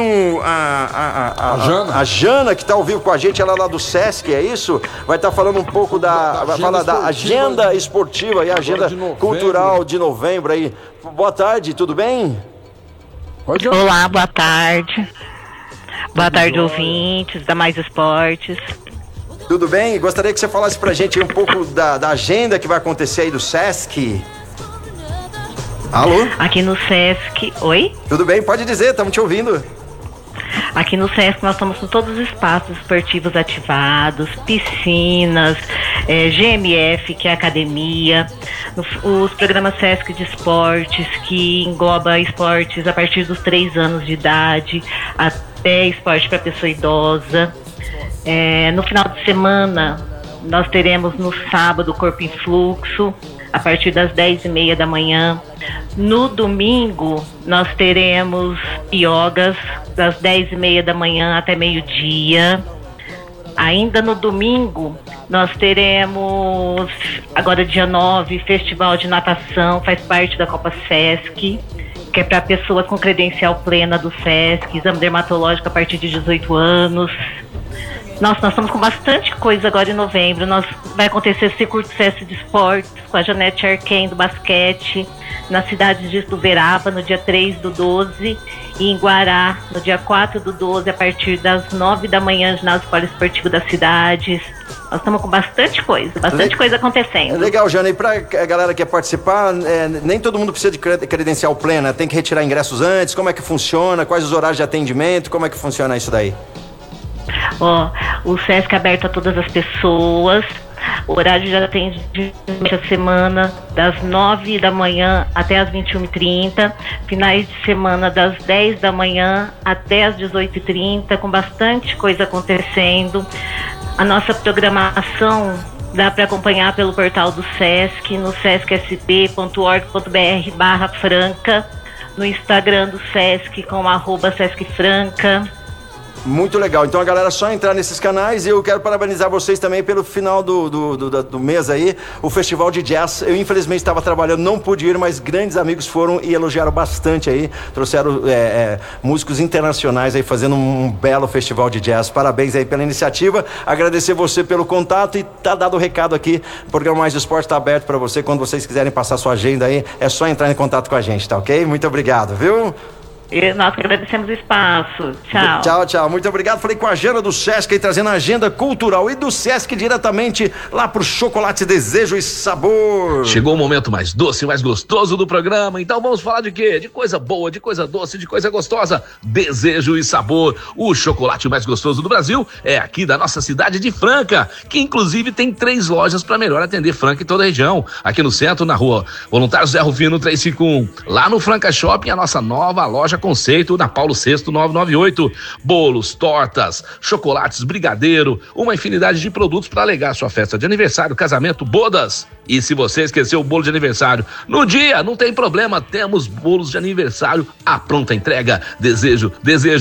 [SPEAKER 1] a Jana, que está ao vivo com a gente, ela lá do Sesc, é isso? Vai estar falando um pouco da agenda esportiva e a agenda cultural de novembro aí. Boa tarde, tudo bem?
[SPEAKER 5] Olá, boa tarde. Boa tarde, ouvintes da Mais Esportes.
[SPEAKER 1] Tudo bem? Gostaria que você falasse pra gente um pouco da agenda que vai acontecer aí do Sesc. Alô?
[SPEAKER 5] Aqui no Sesc. Oi?
[SPEAKER 1] Tudo bem? Pode dizer, estamos te ouvindo.
[SPEAKER 5] Aqui no Sesc nós estamos com todos os espaços esportivos ativados, piscinas, GMF, que é a academia, os programas Sesc de esportes, que engloba esportes a partir dos 3 anos de idade, até esporte para pessoa idosa. No final de semana, nós teremos no sábado Corpo em Fluxo, a partir das 10h30 da manhã. No domingo, nós teremos yogas, das 10h30 da manhã até meio-dia. Ainda no domingo, nós teremos, agora dia 9, Festival de Natação, faz parte da Copa Sesc, que é para pessoas com credencial plena do Sesc, exame dermatológico a partir de 18 anos. Nossa, nós estamos com bastante coisa agora em novembro. Vai acontecer esse curso Sesc de Esportes com a Janete Arquen do basquete, na cidade de Uberaba, no dia 3/12, e em Guará, no dia 4/12, a partir das 9 da manhã, ginásio poliesportivo das cidades. Nós estamos com bastante coisa acontecendo.
[SPEAKER 1] Legal, Jana. E pra galera que quer participar, nem todo mundo precisa de credencial plena, tem que retirar ingressos antes. Como é que funciona? Quais os horários de atendimento? Como é que funciona isso daí?
[SPEAKER 5] O Sesc é aberto a todas as pessoas. O horário de atendimento da semana, das 9 da manhã até as 21h30. Finais de semana, das 10 da manhã até as 18h30, com bastante coisa acontecendo. A nossa programação dá para acompanhar pelo portal do Sesc, no sescsp.org.br/franca, no Instagram do Sesc com @SescFranca.
[SPEAKER 1] Muito legal, então a galera só entrar nesses canais. E eu quero parabenizar vocês também pelo final do mês aí, o Festival de Jazz. Eu infelizmente estava trabalhando, não pude ir, mas grandes amigos foram e elogiaram bastante aí, trouxeram músicos internacionais aí fazendo um belo festival de jazz. Parabéns aí pela iniciativa, agradecer você pelo contato e tá dado o recado aqui. O programa Mais Esporte está aberto para você, quando vocês quiserem passar sua agenda aí, é só entrar em contato com a gente, tá ok? Muito obrigado, viu?
[SPEAKER 5] E nós agradecemos o espaço. Tchau.
[SPEAKER 1] Tchau. Muito obrigado. Falei com a Jana do Sesc aí, trazendo a agenda cultural e do Sesc diretamente lá pro Chocolate Desejo e Sabor.
[SPEAKER 4] Chegou o momento mais doce, mais gostoso do programa. Então vamos falar de quê? De coisa boa, de coisa doce, de coisa gostosa. Desejo e Sabor. O chocolate mais gostoso do Brasil é aqui da nossa cidade de Franca, que inclusive tem 3 lojas para melhor atender Franca e toda a região. Aqui no centro, na rua Voluntário Zé Rufino 351. Lá no Franca Shopping, a nossa nova loja Conceito, na Paulo VI 998. Bolos, tortas, chocolates, brigadeiro, uma infinidade de produtos para alegar sua festa de aniversário, casamento, bodas. E se você esqueceu o bolo de aniversário no dia, não tem problema, temos bolos de aniversário à pronta entrega. Desejo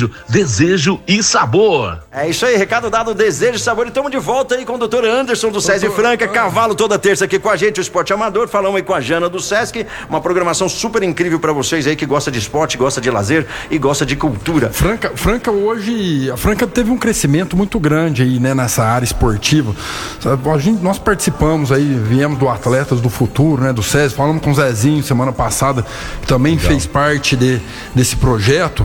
[SPEAKER 4] e Sabor.
[SPEAKER 1] É isso aí, recado dado, Desejo e Sabor. E estamos de volta aí com o doutor Anderson do Sesc Franca, cavalo toda terça aqui com a gente, o Esporte Amador. Falamos aí com a Jana do Sesc, uma programação super incrível para vocês aí que gosta de esporte, gosta de lazer e gosta de cultura.
[SPEAKER 2] Franca hoje, a Franca teve um crescimento muito grande aí, né, nessa área esportiva. Nós participamos aí, viemos do Atletas do Futuro, né, do SESI, falamos com o Zezinho semana passada, que também fez parte desse projeto.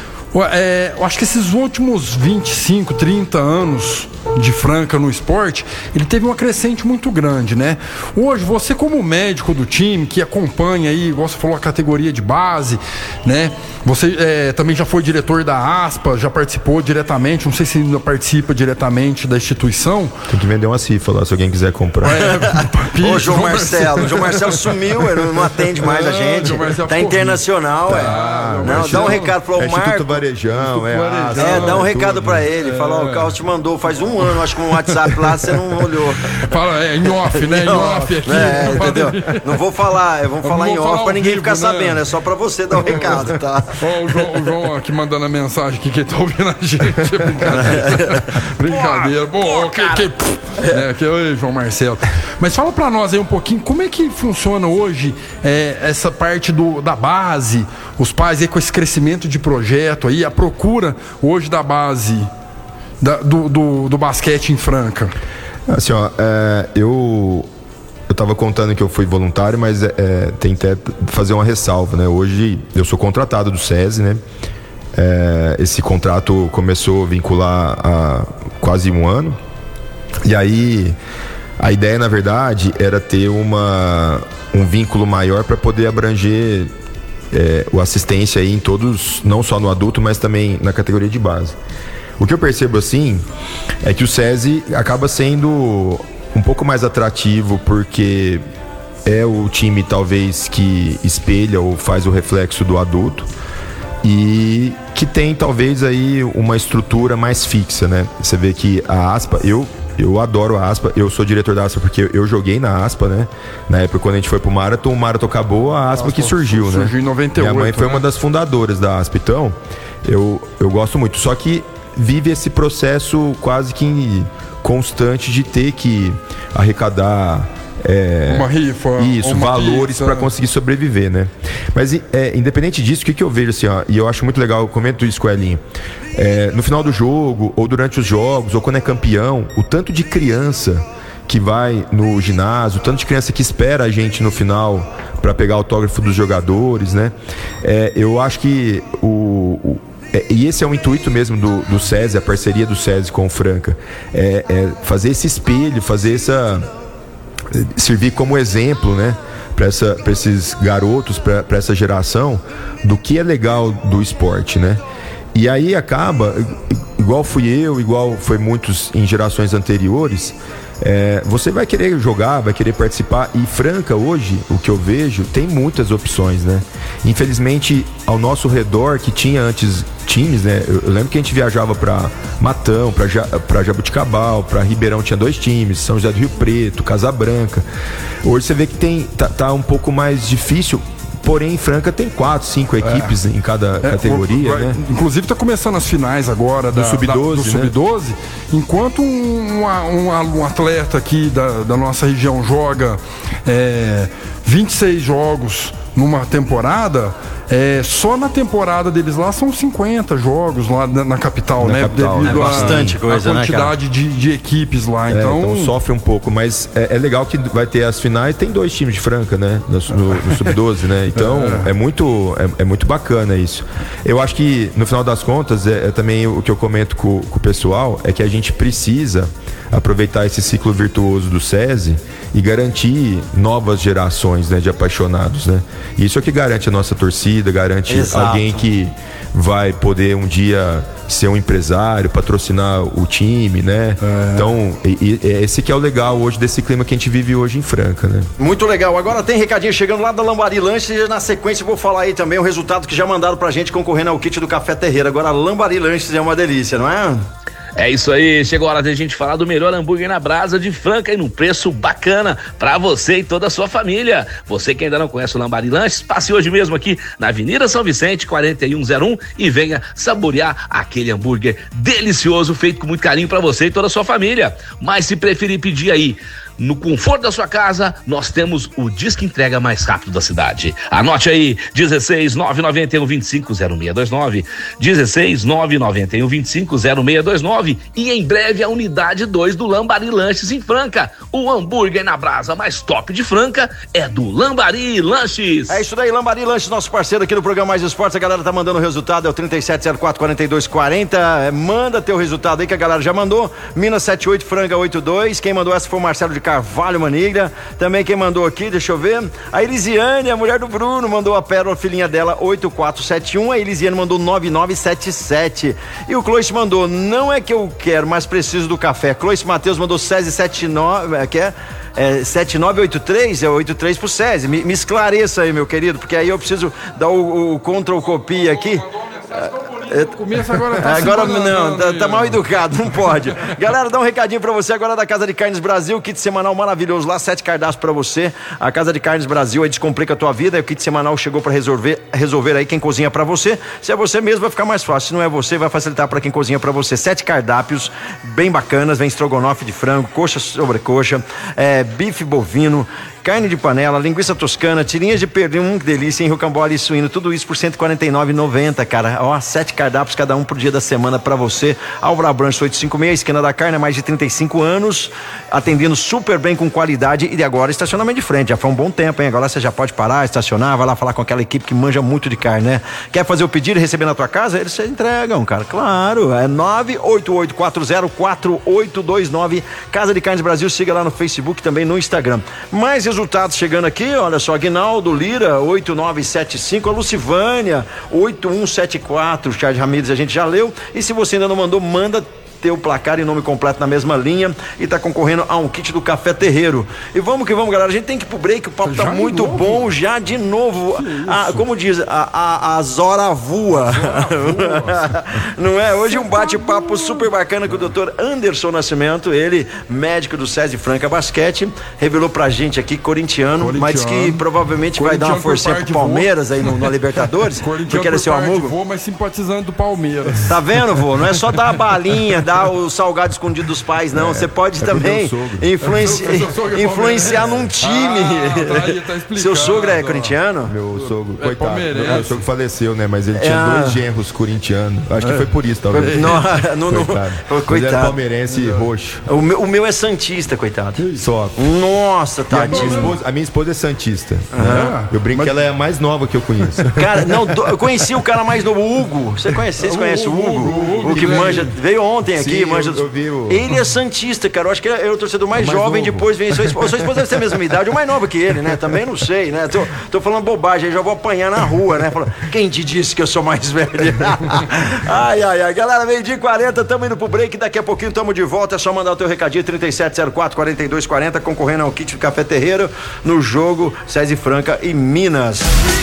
[SPEAKER 2] Eu acho que esses últimos 25, 30 anos de Franca no esporte, ele teve uma crescente muito grande, né? Hoje, você como médico do time, que acompanha aí, igual você falou, a categoria de base, né? Você também já foi diretor da ASPA, já participou diretamente, não sei se ainda participa diretamente da instituição.
[SPEAKER 3] Tem que vender uma cifa lá, se alguém quiser comprar.
[SPEAKER 1] Ô, João Marcelo. João Marcelo sumiu, ele não atende mais a gente. Tá internacional, Não, dá um recado pro
[SPEAKER 3] Instituto Varejão,
[SPEAKER 1] dá um recado pra ele. Fala, o Carlos te mandou faz um ano, acho que um WhatsApp lá, você não olhou.
[SPEAKER 2] Fala, em off, né? Em off aqui.
[SPEAKER 1] Entendeu? Não vou falar, vamos falar em off pra ninguém ficar sabendo, é só pra você dar o recado, tá?
[SPEAKER 2] O João aqui mandando a mensagem aqui, que tá ouvindo a gente. Brincadeira. Bom, que é João Marcelo. Mas fala pra nós aí um pouquinho, como é que funciona hoje essa parte da base, os pais aí com esse crescimento de projeto aí, a procura hoje da base do basquete em Franca?
[SPEAKER 3] Assim, eu tava contando que eu fui voluntário, mas tem até fazer uma ressalva, né? Hoje eu sou contratado do SESI, né? Esse contrato começou a vincular há quase um ano. E aí a ideia, na verdade, era ter um vínculo maior para poder abranger o assistência aí em todos, não só no adulto, mas também na categoria de base. O que eu percebo assim é que o SESI acaba sendo um pouco mais atrativo porque é o time talvez que espelha ou faz o reflexo do adulto e que tem talvez aí uma estrutura mais fixa, né? Você vê que a ASPA, eu adoro a ASPA, eu sou diretor da ASPA porque eu joguei na ASPA, né? Na época quando a gente foi pro Marathon, o Marathon acabou, a ASPA que surgiu, né?
[SPEAKER 2] Surgiu em 98,
[SPEAKER 3] minha mãe foi
[SPEAKER 2] né?
[SPEAKER 3] uma das fundadoras da ASPA, então eu gosto muito, só que vive esse processo quase que constante de ter que arrecadar
[SPEAKER 2] uma rifa,
[SPEAKER 3] uma valores para conseguir sobreviver, né? Mas independente disso, o que eu vejo assim, ó, e eu acho muito legal, eu comento isso com a Elinho, no final do jogo, ou durante os jogos, ou quando é campeão, o tanto de criança que vai no ginásio, o tanto de criança que espera a gente no final para pegar autógrafo dos jogadores, né? Eu acho que e esse é o intuito mesmo do SESI, a parceria do SESI com o Franca, fazer esse espelho, servir como exemplo, né, para esses garotos, para essa geração, do que é legal do esporte, né? E aí acaba, igual fui eu, igual foi muitos em gerações anteriores, você vai querer jogar, vai querer participar, e Franca hoje, o que eu vejo, tem muitas opções, né? Infelizmente, ao nosso redor, que tinha antes times, né? Eu lembro que a gente viajava para Matão, para Jabuticabal, para Ribeirão tinha 2 times, São José do Rio Preto, Casa Branca. Hoje você vê que tá um pouco mais difícil. Porém, em Franca tem 4, 5 equipes em cada categoria, né?
[SPEAKER 2] Inclusive está começando as finais agora do Sub-12, né? Enquanto um atleta aqui da nossa região joga 26 jogos numa temporada, só na temporada deles lá são 50 jogos lá na capital, né?
[SPEAKER 1] Devido bastante coisa,
[SPEAKER 2] a quantidade de equipes lá. Então
[SPEAKER 3] sofre um pouco, mas é legal que vai ter as finais, tem 2 times de Franca, né? No Sub-12, né? Então é muito bacana isso. Eu acho que no final das contas, também o que eu comento com o pessoal é que a gente precisa aproveitar esse ciclo virtuoso do SESI e garantir novas gerações, né, de apaixonados, né? Isso é o que garante a nossa torcida, garante alguém que vai poder um dia ser um empresário, patrocinar o time, né? Então, esse que é o legal hoje desse clima que a gente vive hoje em Franca, né?
[SPEAKER 1] Muito legal. Agora tem recadinho chegando lá da Lambari Lanches e na sequência eu vou falar aí também o resultado que já mandaram pra gente concorrendo ao kit do Café Terreira. Agora Lambari Lanches é uma delícia, não é?
[SPEAKER 4] É isso aí, chegou a hora de a gente falar do melhor hambúrguer na brasa de Franca e num preço bacana pra você e toda a sua família. Você que ainda não conhece o Lambari Lanches, passe hoje mesmo aqui na Avenida São Vicente, 4101 e venha saborear aquele hambúrguer delicioso feito com muito carinho pra você e toda a sua família. Mas se preferir pedir aí no conforto da sua casa, nós temos o Disque Entrega mais rápido da cidade. Anote aí, 16 991 25 0629, 16 991 25 0629 e em breve a unidade 2 do Lambari Lanches em Franca. O hambúrguer na brasa mais top de Franca é do Lambari Lanches.
[SPEAKER 1] É isso daí, Lambari Lanches, nosso parceiro aqui no programa Mais Esportes. A galera tá mandando o resultado, é o 3704-4240. Manda teu resultado aí que a galera já mandou. Minas 78, Franca 82. Quem mandou essa foi o Marcelo de Carvalho Manilha. Também quem mandou aqui, deixa eu ver, a Elisiane, a mulher do Bruno, mandou a Pérola, filhinha dela, 8471. A Elisiane mandou 9977. E o Clois mandou, não é que eu quero, mas preciso do café. Clois Matheus mandou SESI 79, 7983, 83 pro SESI. Me esclareça aí, meu querido, porque aí eu preciso dar o Ctrl copia aqui.
[SPEAKER 2] Começa agora,
[SPEAKER 1] tá mal educado, não pode. Galera, dá um recadinho pra você agora da Casa de Carnes Brasil, kit semanal maravilhoso lá, 7 cardápios pra você. A Casa de Carnes Brasil aí descomplica a tua vida, o kit semanal chegou pra resolver aí quem cozinha pra você. Se é você mesmo vai ficar mais fácil, se não é você vai facilitar pra quem cozinha pra você. 7 cardápios bem bacanas, vem estrogonofe de frango, coxa sobrecoxa, bife bovino, carne de panela, linguiça toscana, tirinhas de pernil, que delícia, em rocambole e suíno, tudo isso por R$ 149,90, cara. Ó, 7 cardápios, cada um por dia da semana pra você. Álvaro Abranches 856, esquina da carne, há mais de 35 anos, atendendo super bem, com qualidade. E agora estacionamento de frente, já foi um bom tempo, hein? Agora você já pode parar, estacionar, vai lá falar com aquela equipe que manja muito de carne, né? Quer fazer o pedido e receber na tua casa? Eles entregam, cara, claro. É 988404829, Casa de Carnes Brasil, siga lá no Facebook, também no Instagram. Mais resultados chegando aqui, olha só, Aguinaldo Lira, 8975, a Lucivânia, 8174, o Charles Ramírez a gente já leu, e se você ainda não mandou, manda teu placar e nome completo na mesma linha e tá concorrendo a um kit do Café Terreiro. E vamos que vamos, galera, a gente tem que ir pro break, o papo tá muito bom, já de novo, como diz, a Zora voa. Não é? Hoje um bate-papo super bacana com o Dr. Anderson Nascimento, ele, médico do SESI Franca Basquete, revelou pra gente aqui, corintiano, mas que provavelmente vai dar uma forcinha pro Palmeiras aí no Libertadores, porque ele é seu amigo.
[SPEAKER 2] Mas simpatizando do Palmeiras.
[SPEAKER 1] Tá vendo, vô? Não é só dar a balinha, dar o salgado escondido dos pais, não. Você pode também influenciar num time.
[SPEAKER 2] Tá
[SPEAKER 1] seu sogro é corintiano?
[SPEAKER 3] Meu sogro, coitado. Meu sogro faleceu, né? Mas ele tinha 2 genros corintianos. Acho que foi por isso, talvez.
[SPEAKER 1] Coitado.
[SPEAKER 3] Ele era palmeirense roxo.
[SPEAKER 1] O meu é santista, coitado.
[SPEAKER 3] Só.
[SPEAKER 1] Nossa, tadinho.
[SPEAKER 3] A minha esposa é santista. Eu brinco que ela é a mais nova que eu conheço.
[SPEAKER 1] Cara, não, eu conheci o cara mais novo, o Hugo. Vocês conhecem o Hugo? O que manja, veio ontem aqui, manja. Ele é santista, cara. Eu acho que ele é o torcedor mais jovem, novo. Depois vem sua esposa deve ter a mesma idade, ou mais nova que ele, né? Também não sei, né? Tô falando bobagem, aí já vou apanhar na rua, né? Quem te disse que eu sou mais velho? Ai. Galera, 12h40, tamo indo pro break, daqui a pouquinho tamo de volta, é só mandar o teu recadinho, 3704-4240, concorrendo ao kit do Café Terreiro no jogo SESI Franca e Minas.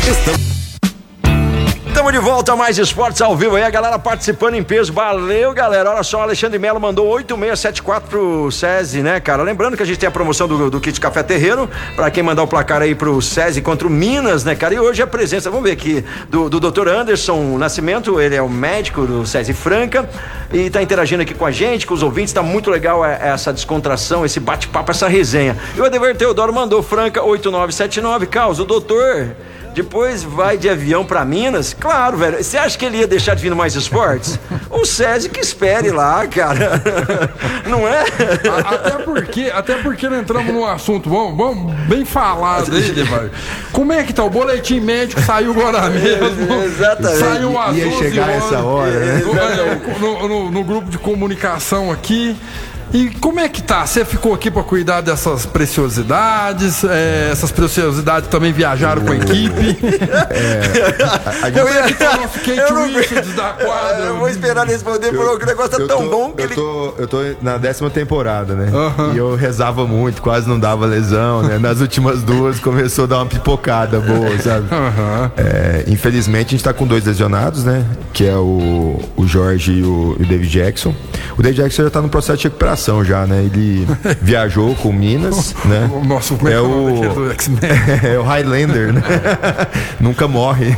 [SPEAKER 1] Estamos de volta a Mais Esportes ao vivo aí, a galera participando em peso, valeu galera, olha só, o Alexandre Melo mandou 8674 pro SESI, né cara, lembrando que a gente tem a promoção do kit Café Terreiro, pra quem mandar o placar aí pro SESI contra o Minas, né cara, e hoje a presença, vamos ver aqui, do Dr. Anderson Nascimento, ele é o médico do SESI Franca e tá interagindo aqui com a gente, com os ouvintes, tá muito legal essa descontração, esse bate-papo, essa resenha. E o Adever Teodoro mandou Franca 8979, causa, o doutor depois vai de avião pra Minas? Claro, velho. Você acha que ele ia deixar de vir no Mais Esportes? O SESI que espere lá, cara. Não é?
[SPEAKER 2] Até porque não entramos no assunto. Vamos bem falado aí, Devar. Como é que tá? O boletim médico saiu agora mesmo.
[SPEAKER 1] Exatamente.
[SPEAKER 2] Saiu às 12
[SPEAKER 3] Ia chegar essa hora, né?
[SPEAKER 2] No grupo de comunicação aqui. E como é que tá? Você ficou aqui pra cuidar dessas preciosidades? Essas preciosidades também viajaram com a equipe?
[SPEAKER 1] Eu ia ficar
[SPEAKER 2] o nosso Kate Richards da quadra.
[SPEAKER 1] Eu vou esperar responder, porque o negócio tá tão bom que
[SPEAKER 3] eu tô na 10ª temporada, né? E eu rezava muito, quase não dava lesão, né? Nas últimas 2 começou a dar uma pipocada boa, sabe? Infelizmente a gente tá com 2 lesionados, né? Que é o Jorge e o David Jackson. O David Jackson já tá no processo de recuperação já, né? Ele viajou com Minas, né?
[SPEAKER 2] O nosso
[SPEAKER 3] é o Highlander, né? Nunca morre.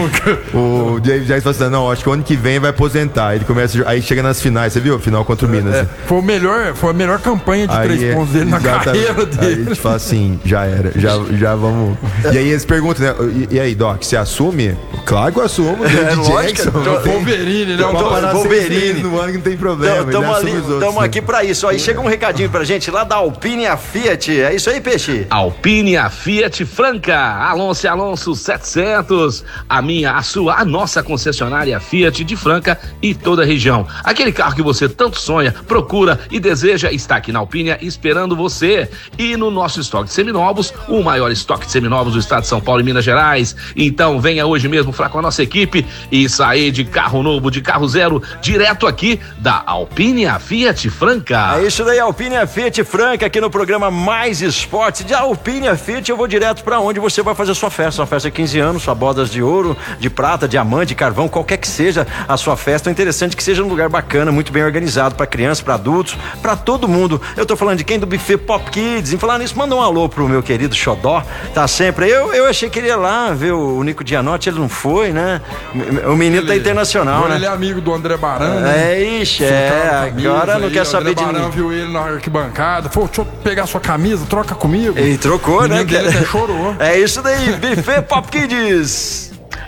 [SPEAKER 3] O David Jackson falou assim, não, acho que o ano que vem vai aposentar. Ele começa, aí chega nas finais, você viu? Final contra o Minas. Né?
[SPEAKER 2] Foi a melhor campanha de 3 pontos dele na carreira dele.
[SPEAKER 3] Aí a gente fala assim, já era, já vamos. E aí eles perguntam, né? E aí, Doc, você assume? Claro que eu assumo. David Jackson.
[SPEAKER 2] Wolverine, né?
[SPEAKER 3] Wolverine no ano que não tem problema.
[SPEAKER 1] Estamos aqui pra isso. Aí chega um recadinho pra gente lá da Alpine a Fiat. É isso aí, Peixe?
[SPEAKER 4] Alpine a Fiat Franca, Alonso 700, a nossa concessionária Fiat de Franca e toda a região. Aquele carro que você tanto sonha, procura e deseja está aqui na Alpine esperando você. E no nosso estoque de seminovos, o maior estoque de seminovos do estado de São Paulo e Minas Gerais. Então venha hoje mesmo falar com a nossa equipe e sair de carro novo, de carro zero, direto aqui da Alpine a Fiat Franca.
[SPEAKER 1] É isso daí, Alpine a Fiat Franca, aqui no programa Mais Esporte. De Alpine a Fiat eu vou direto pra onde você vai fazer sua festa de 15 anos, sua bodas de ouro, de prata, diamante, de carvão, qualquer que seja a sua festa. É interessante que seja num lugar bacana, muito bem organizado pra crianças, pra adultos, pra todo mundo. Eu tô falando de quem? Do buffet Pop Kids. Em falar nisso, manda um alô pro meu querido Xodó, tá sempre. Eu achei que ele ia lá ver o Nico Gianotti, ele não foi, né? O menino tá internacional, né?
[SPEAKER 2] Ele é amigo do André Baran,
[SPEAKER 1] né? Agora não quer saber de
[SPEAKER 2] mim. Viu ele na arquibancada, falou, deixa eu pegar sua camisa, troca comigo.
[SPEAKER 1] E trocou, né?
[SPEAKER 2] Ele até chorou.
[SPEAKER 1] É isso daí, buffet Pop Kids.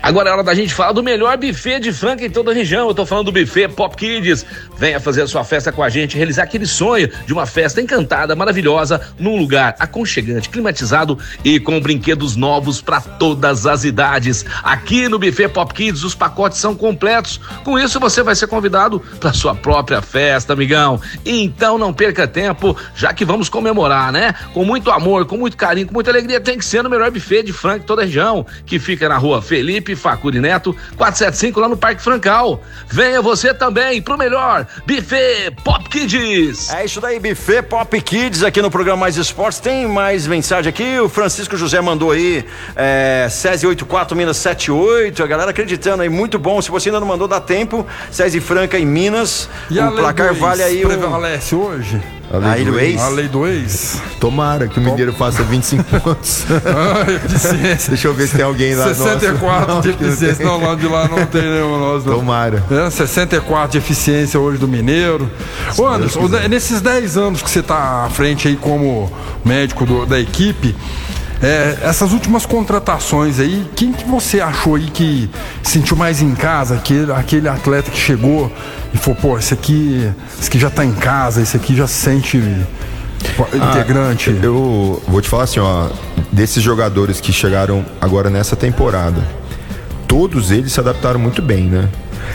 [SPEAKER 4] Agora é hora da gente falar do melhor buffet de Franca em toda a região. Eu tô falando do buffet Pop Kids. Venha fazer a sua festa com a gente, realizar aquele sonho de uma festa encantada, maravilhosa, num lugar aconchegante, climatizado e com brinquedos novos para todas as idades. Aqui no buffet Pop Kids os pacotes são completos. Com isso você vai ser convidado para sua própria festa, amigão. Então não perca tempo, já que vamos comemorar, né? Com muito amor, com muito carinho, com muita alegria. Tem que ser no melhor buffet de Franca em toda a região, que fica na rua Felipe Facuri Neto, 475, lá no Parque Francal. Venha você também pro melhor buffet Pop Kids.
[SPEAKER 1] É isso daí, buffet Pop Kids aqui no programa Mais Esportes. Tem mais mensagem aqui, o Francisco José mandou aí, SESI 84 Minas 78, a galera acreditando aí, muito bom. Se você ainda não mandou, dá tempo. SESI Franca em Minas,
[SPEAKER 2] e
[SPEAKER 1] o placar vale aí.
[SPEAKER 2] Prevalece hoje?
[SPEAKER 3] A lei do ex?
[SPEAKER 2] A lei do ex.
[SPEAKER 3] Tomara que o Mineiro faça 25 pontos.
[SPEAKER 2] Eficiência.
[SPEAKER 3] Deixa eu ver se tem alguém lá.
[SPEAKER 2] 64 de eficiência. Não, lá de lá não tem nenhum. Nós não.
[SPEAKER 3] Tomara.
[SPEAKER 2] 64 de eficiência hoje do Mineiro. Ô Anderson, nesses 10 anos que você está à frente aí como médico da equipe, essas últimas contratações aí, quem que você achou aí que sentiu mais em casa? Aquele atleta que chegou e falou, pô, esse aqui já tá em casa, esse aqui já se sente integrante.
[SPEAKER 3] Eu vou te falar assim, ó, desses jogadores que chegaram agora nessa temporada, todos eles se adaptaram muito bem, né?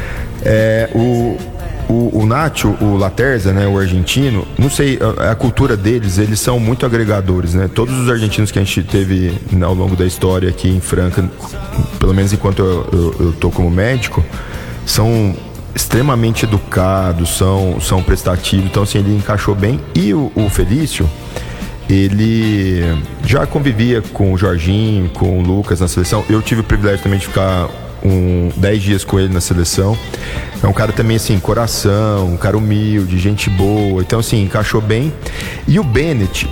[SPEAKER 3] O Nacho, o Laterza, né, o argentino, não sei, a cultura deles, eles são muito agregadores, né? Todos os argentinos que a gente teve ao longo da história aqui em Franca, pelo menos enquanto eu tô como médico, são extremamente educados, são prestativos, então assim, ele encaixou bem. E o Felício, ele já convivia com o Jorginho, com o Lucas na seleção. Eu tive o privilégio também de ficar 10 dias com ele na seleção. É um cara também assim, coração, um cara humilde, gente boa, então assim, encaixou bem. E o Bennett,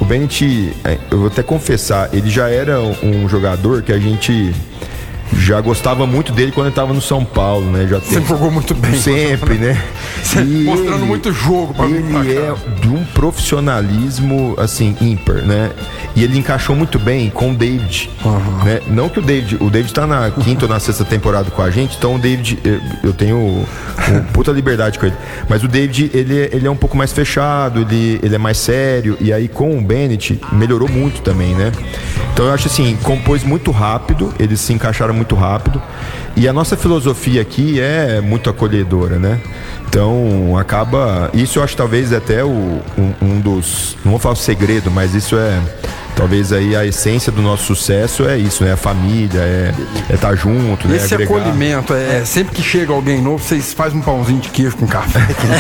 [SPEAKER 3] eu vou até confessar, ele já era um jogador que a gente já gostava muito dele quando ele estava no São Paulo, né?
[SPEAKER 2] Sempre jogou muito bem.
[SPEAKER 3] Sempre, né?
[SPEAKER 2] Mostrando muito jogo pra mim.
[SPEAKER 3] Ele é de um profissionalismo, assim, ímpar, né? E ele encaixou muito bem com o David, né? Não que o David tá na quinta ou na sexta temporada com a gente, então o David, eu tenho puta liberdade com ele. Mas o David, ele é um pouco mais fechado, ele é mais sério, e aí com o Bennett melhorou muito também, né? Então eu acho assim, compôs muito rápido, eles se encaixaram muito rápido, e a nossa filosofia aqui é muito acolhedora, né? Então acaba, isso eu acho talvez até um dos, não vou falar o segredo, mas isso é talvez aí a essência do nosso sucesso, é isso, né? A família, é estar junto, né?
[SPEAKER 2] Esse
[SPEAKER 3] agregar.
[SPEAKER 2] Acolhimento, sempre que chega alguém novo, vocês fazem um pãozinho de queijo com café.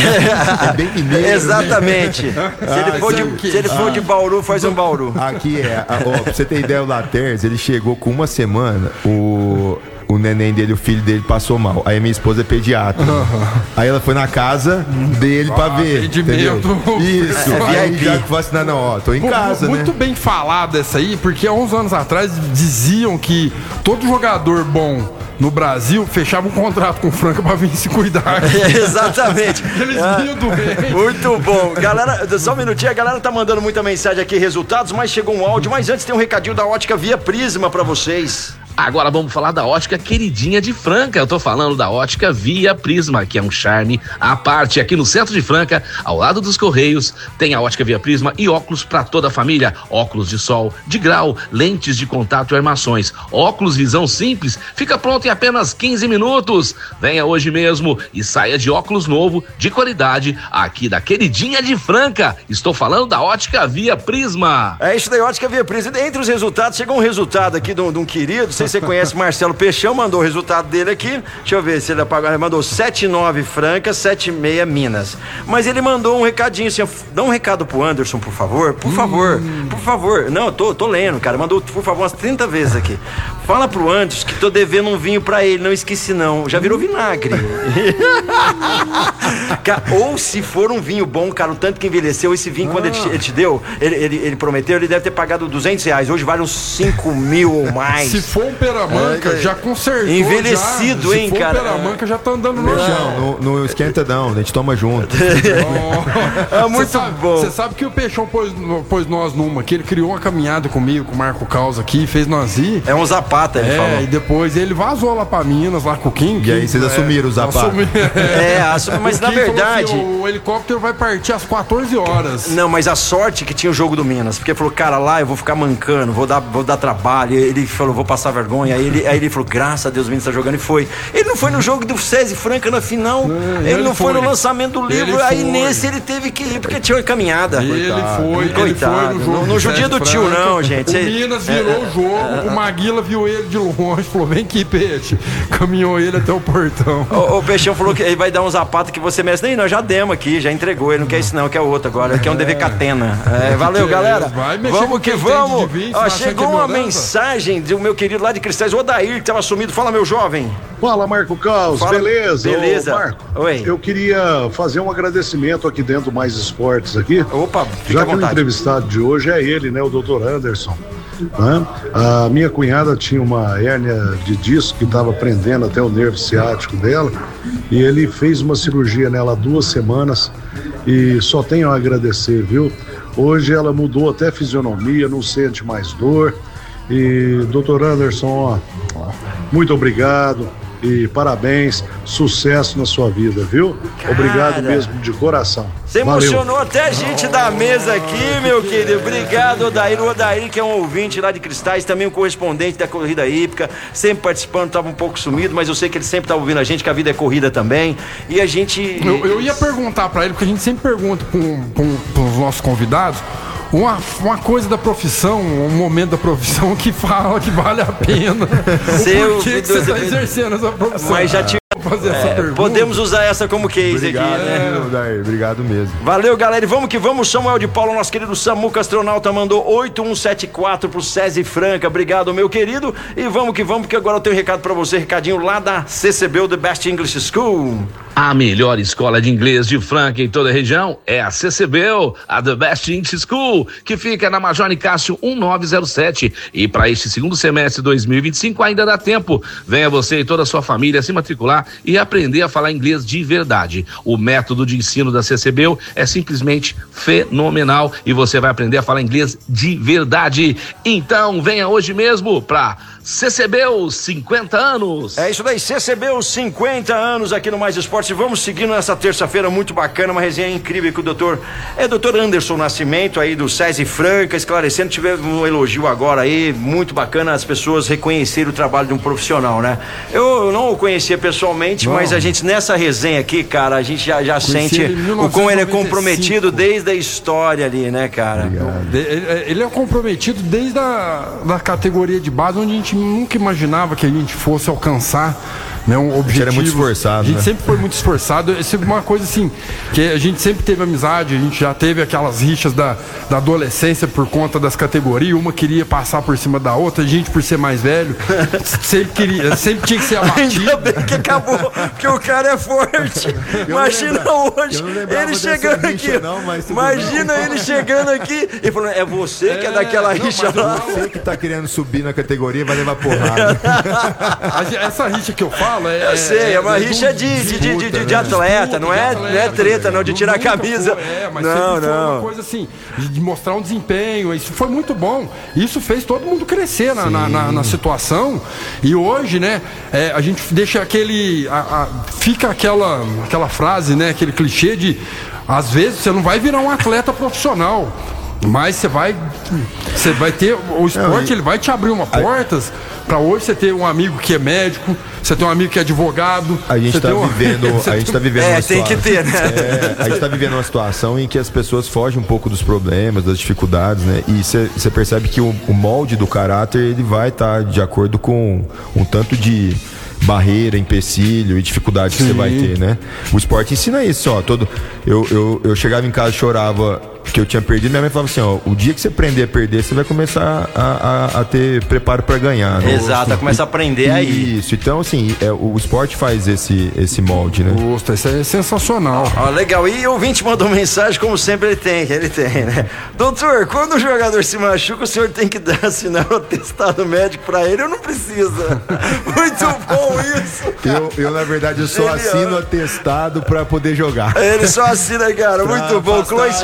[SPEAKER 3] É bem mineiro.
[SPEAKER 1] Exatamente. Se ele for de Bauru, faz um Bauru.
[SPEAKER 3] Aqui pra você ter ideia, o Laterza, ele chegou com uma semana, o neném dele, o filho dele passou mal. Aí a minha esposa é pediatra. Aí ela foi na casa dele pra ver. Entendeu? Isso. Aí já que vacinar, não, tô em casa,
[SPEAKER 2] muito
[SPEAKER 3] né?
[SPEAKER 2] bem falado essa aí, porque há uns anos atrás diziam que todo jogador bom no Brasil fechava um contrato com o Franca pra vir se cuidar.
[SPEAKER 1] Exatamente.
[SPEAKER 2] Eles vinham doentes.
[SPEAKER 1] Muito bom. Galera, só um minutinho, a galera tá mandando muita mensagem aqui, resultados, mas chegou um áudio, mas antes tem um recadinho da Ótica Via Prisma pra vocês.
[SPEAKER 4] Agora vamos falar da ótica queridinha de Franca. Eu tô falando da ótica Via Prisma, que é um charme à parte. Aqui no centro de Franca, ao lado dos Correios, tem a ótica Via Prisma e óculos para toda a família. Óculos de sol, de grau, lentes de contato e armações. Óculos visão simples, fica pronto em apenas 15 minutos. Venha hoje mesmo e saia de óculos novo, de qualidade, aqui da queridinha de Franca. Estou falando da ótica Via Prisma.
[SPEAKER 1] É isso daí, ótica Via Prisma. Entre os resultados, chegou um resultado aqui de um querido, se você conhece Marcelo Peixão, mandou o resultado dele aqui. Deixa eu ver se ele apagou. Ele mandou 7,9 Franca, 7,6 Minas. Mas ele mandou um recadinho assim, dá um recado pro Anderson, por favor. Por favor. Não, eu tô lendo, cara. Mandou, por favor, umas 30 vezes aqui. Fala pro Anderson que tô devendo um vinho pra ele, não esqueci não. Já virou vinagre. Ou se for um vinho bom, cara, o tanto que envelheceu, esse vinho, quando ele te deu, ele prometeu, ele deve ter pagado R$200. Hoje vale uns 5 mil ou mais.
[SPEAKER 2] Se for um Peramanca, já consertou.
[SPEAKER 1] Envelhecido,
[SPEAKER 2] já.
[SPEAKER 1] hein,
[SPEAKER 2] Se for
[SPEAKER 1] cara?
[SPEAKER 2] Peramanca, já tá andando no chão.
[SPEAKER 3] Não esquenta não, a gente toma junto.
[SPEAKER 1] É muito bom.
[SPEAKER 2] Você sabe que o Peixão pôs nós numa, que ele criou uma caminhada comigo, com o Marco Caos aqui, fez nós ir.
[SPEAKER 1] É uns à Zapata, ele falou.
[SPEAKER 2] E depois ele vazou lá pra Minas, lá com o Kim.
[SPEAKER 3] E aí vocês assumiram o Zapata.
[SPEAKER 1] Mas na verdade...
[SPEAKER 2] o helicóptero vai partir às 14 horas.
[SPEAKER 1] Não, mas a sorte que tinha o jogo do Minas, porque ele falou, cara, lá eu vou ficar mancando, vou dar trabalho. Ele falou, vou passar vergonha. Aí ele falou, graças a Deus o Minas tá jogando, e foi. Ele não foi no jogo do César e Franca na final, ele não foi no lançamento do livro, aí nesse ele teve que ir, porque tinha uma caminhada.
[SPEAKER 2] Ele foi no jogo.
[SPEAKER 1] No judia do tio, não, gente.
[SPEAKER 2] O Minas virou o jogo, o Maguila viu ele de longe, falou, vem aqui, Peixe. Caminhou ele até o portão.
[SPEAKER 1] O Peixão falou que ele vai dar um Zapata que você merece. Nem, nós já demos aqui, já entregou. Ele não quer isso não, quer outro agora. Quer um DV Catena. Valeu, galera. Vamos que vamos. Chegou uma mensagem do meu querido lá de Cristais, o Odair, que estava sumido. Fala, meu jovem.
[SPEAKER 6] Fala, Marco Caos. Beleza?
[SPEAKER 1] Beleza.
[SPEAKER 6] Ô, Marco,
[SPEAKER 1] oi.
[SPEAKER 6] Eu queria fazer um agradecimento aqui dentro do Mais Esportes aqui.
[SPEAKER 1] Opa, fica
[SPEAKER 6] já que o entrevistado de hoje é ele, né, o Dr. Anderson. Né? A minha cunhada tinha uma hérnia de disco que estava prendendo até o nervo ciático dela, e ele fez uma cirurgia nela há 2 semanas e só tenho a agradecer, viu? Hoje ela mudou até a fisionomia, não sente mais dor. E Dr. Anderson, muito obrigado e parabéns, sucesso na sua vida, viu? Cara, obrigado mesmo de coração.
[SPEAKER 1] Você emocionou até a gente da mesa aqui, meu querido. Obrigado, Odair. O Odair, que é um ouvinte lá de Cristais, também um correspondente da corrida hípica, sempre participando, estava um pouco sumido, mas eu sei que ele sempre tá ouvindo a gente, que a vida é corrida também. E a gente...
[SPEAKER 2] Eu ia perguntar pra ele, porque a gente sempre pergunta pros nossos convidados uma coisa da profissão, um momento da profissão que fala que vale a pena. Por que você está exercendo essa profissão?
[SPEAKER 1] Mas já tive...
[SPEAKER 2] fazer essa pergunta.
[SPEAKER 1] Podemos usar essa como case.
[SPEAKER 3] Obrigado,
[SPEAKER 1] aqui, né?
[SPEAKER 3] Daí, obrigado mesmo.
[SPEAKER 1] Valeu, galera. E vamos que vamos. Samuel de Paulo, nosso querido Samuca Astronauta, mandou 8174 pro César Franca. Obrigado, meu querido. E vamos que vamos, porque agora eu tenho um recado pra você, recadinho lá da CCB, The Best English School.
[SPEAKER 4] A melhor escola de inglês de Franca em toda a região é a CCBEL, a The Best English School, que fica na Major Nicásio 1907. E para este segundo semestre de 2025 ainda dá tempo. Venha você e toda a sua família se matricular e aprender a falar inglês de verdade. O método de ensino da CCBEL é simplesmente fenomenal e você vai aprender a falar inglês de verdade. Então venha hoje mesmo para CCBEL 50 anos.
[SPEAKER 1] É isso daí, CCBEL 50 anos aqui no Mais Esporte. Vamos seguindo nessa terça-feira muito bacana, uma resenha incrível com o doutor Anderson Nascimento aí do SESI Franca, esclarecendo. Tivemos um elogio agora aí, muito bacana, as pessoas reconhecerem o trabalho de um profissional, né? Eu não o conhecia pessoalmente, mas a gente nessa resenha aqui, cara, a gente já sente o como ele é comprometido desde a história ali, né, cara?
[SPEAKER 2] Ele é comprometido desde a categoria de base, onde a gente nunca imaginava que a gente fosse alcançar, né, um objetivo. A gente era muito
[SPEAKER 3] esforçado.
[SPEAKER 2] A gente sempre foi muito esforçado. Isso é uma coisa assim, que a gente sempre teve amizade, a gente já teve aquelas rixas da adolescência por conta das categorias, uma queria passar por cima da outra, a gente por ser mais velho, sempre tinha que ser abatido.
[SPEAKER 1] Ainda bem que acabou, porque o cara é forte. Imagina hoje, ele chegando aqui. Imagina ele chegando aqui e falando, é você que é daquela rixa lá.
[SPEAKER 3] Você que tá querendo subir na categoria vai levar porrada.
[SPEAKER 2] Essa rixa que eu falo
[SPEAKER 1] eu sei, é uma rixa de atleta, não é treta, não, de tirar a camisa.
[SPEAKER 2] Mas não. Foi uma coisa assim, de mostrar um desempenho. Isso foi muito bom. Isso fez todo mundo crescer na situação. E hoje, né, a gente deixa fica aquela frase, né, aquele clichê de às vezes você não vai virar um atleta profissional, mas você vai ter o esporte, ele vai te abrir portas para hoje você ter um amigo que é médico, você tem um amigo que é advogado.
[SPEAKER 3] A gente tá vivendo uma
[SPEAKER 1] tem que ter, né?
[SPEAKER 3] A gente tá vivendo uma situação em que as pessoas fogem um pouco dos problemas, das dificuldades, né? E você percebe que o molde do caráter, ele vai estar de acordo com um tanto de barreira, empecilho e dificuldade que você vai ter, né? O esporte ensina isso, ó. Eu chegava em casa e chorava que eu tinha perdido, minha mãe falava assim, ó, o dia que você aprender a perder, você vai começar a ter preparo para ganhar, né?
[SPEAKER 1] Exato, vai começar a aprender aí.
[SPEAKER 3] Isso, então assim, o esporte faz esse molde, né?
[SPEAKER 2] Gosto, isso é sensacional.
[SPEAKER 1] Legal, e o ouvinte mandou mensagem, como sempre ele tem, né? Doutor, quando o jogador se machuca, o senhor tem que assinar o atestado médico para ele, ou não precisa? Muito bom isso.
[SPEAKER 3] Eu na verdade, eu assino atestado para poder jogar.
[SPEAKER 1] Ele só assina, cara, muito bom. Cloice Matheus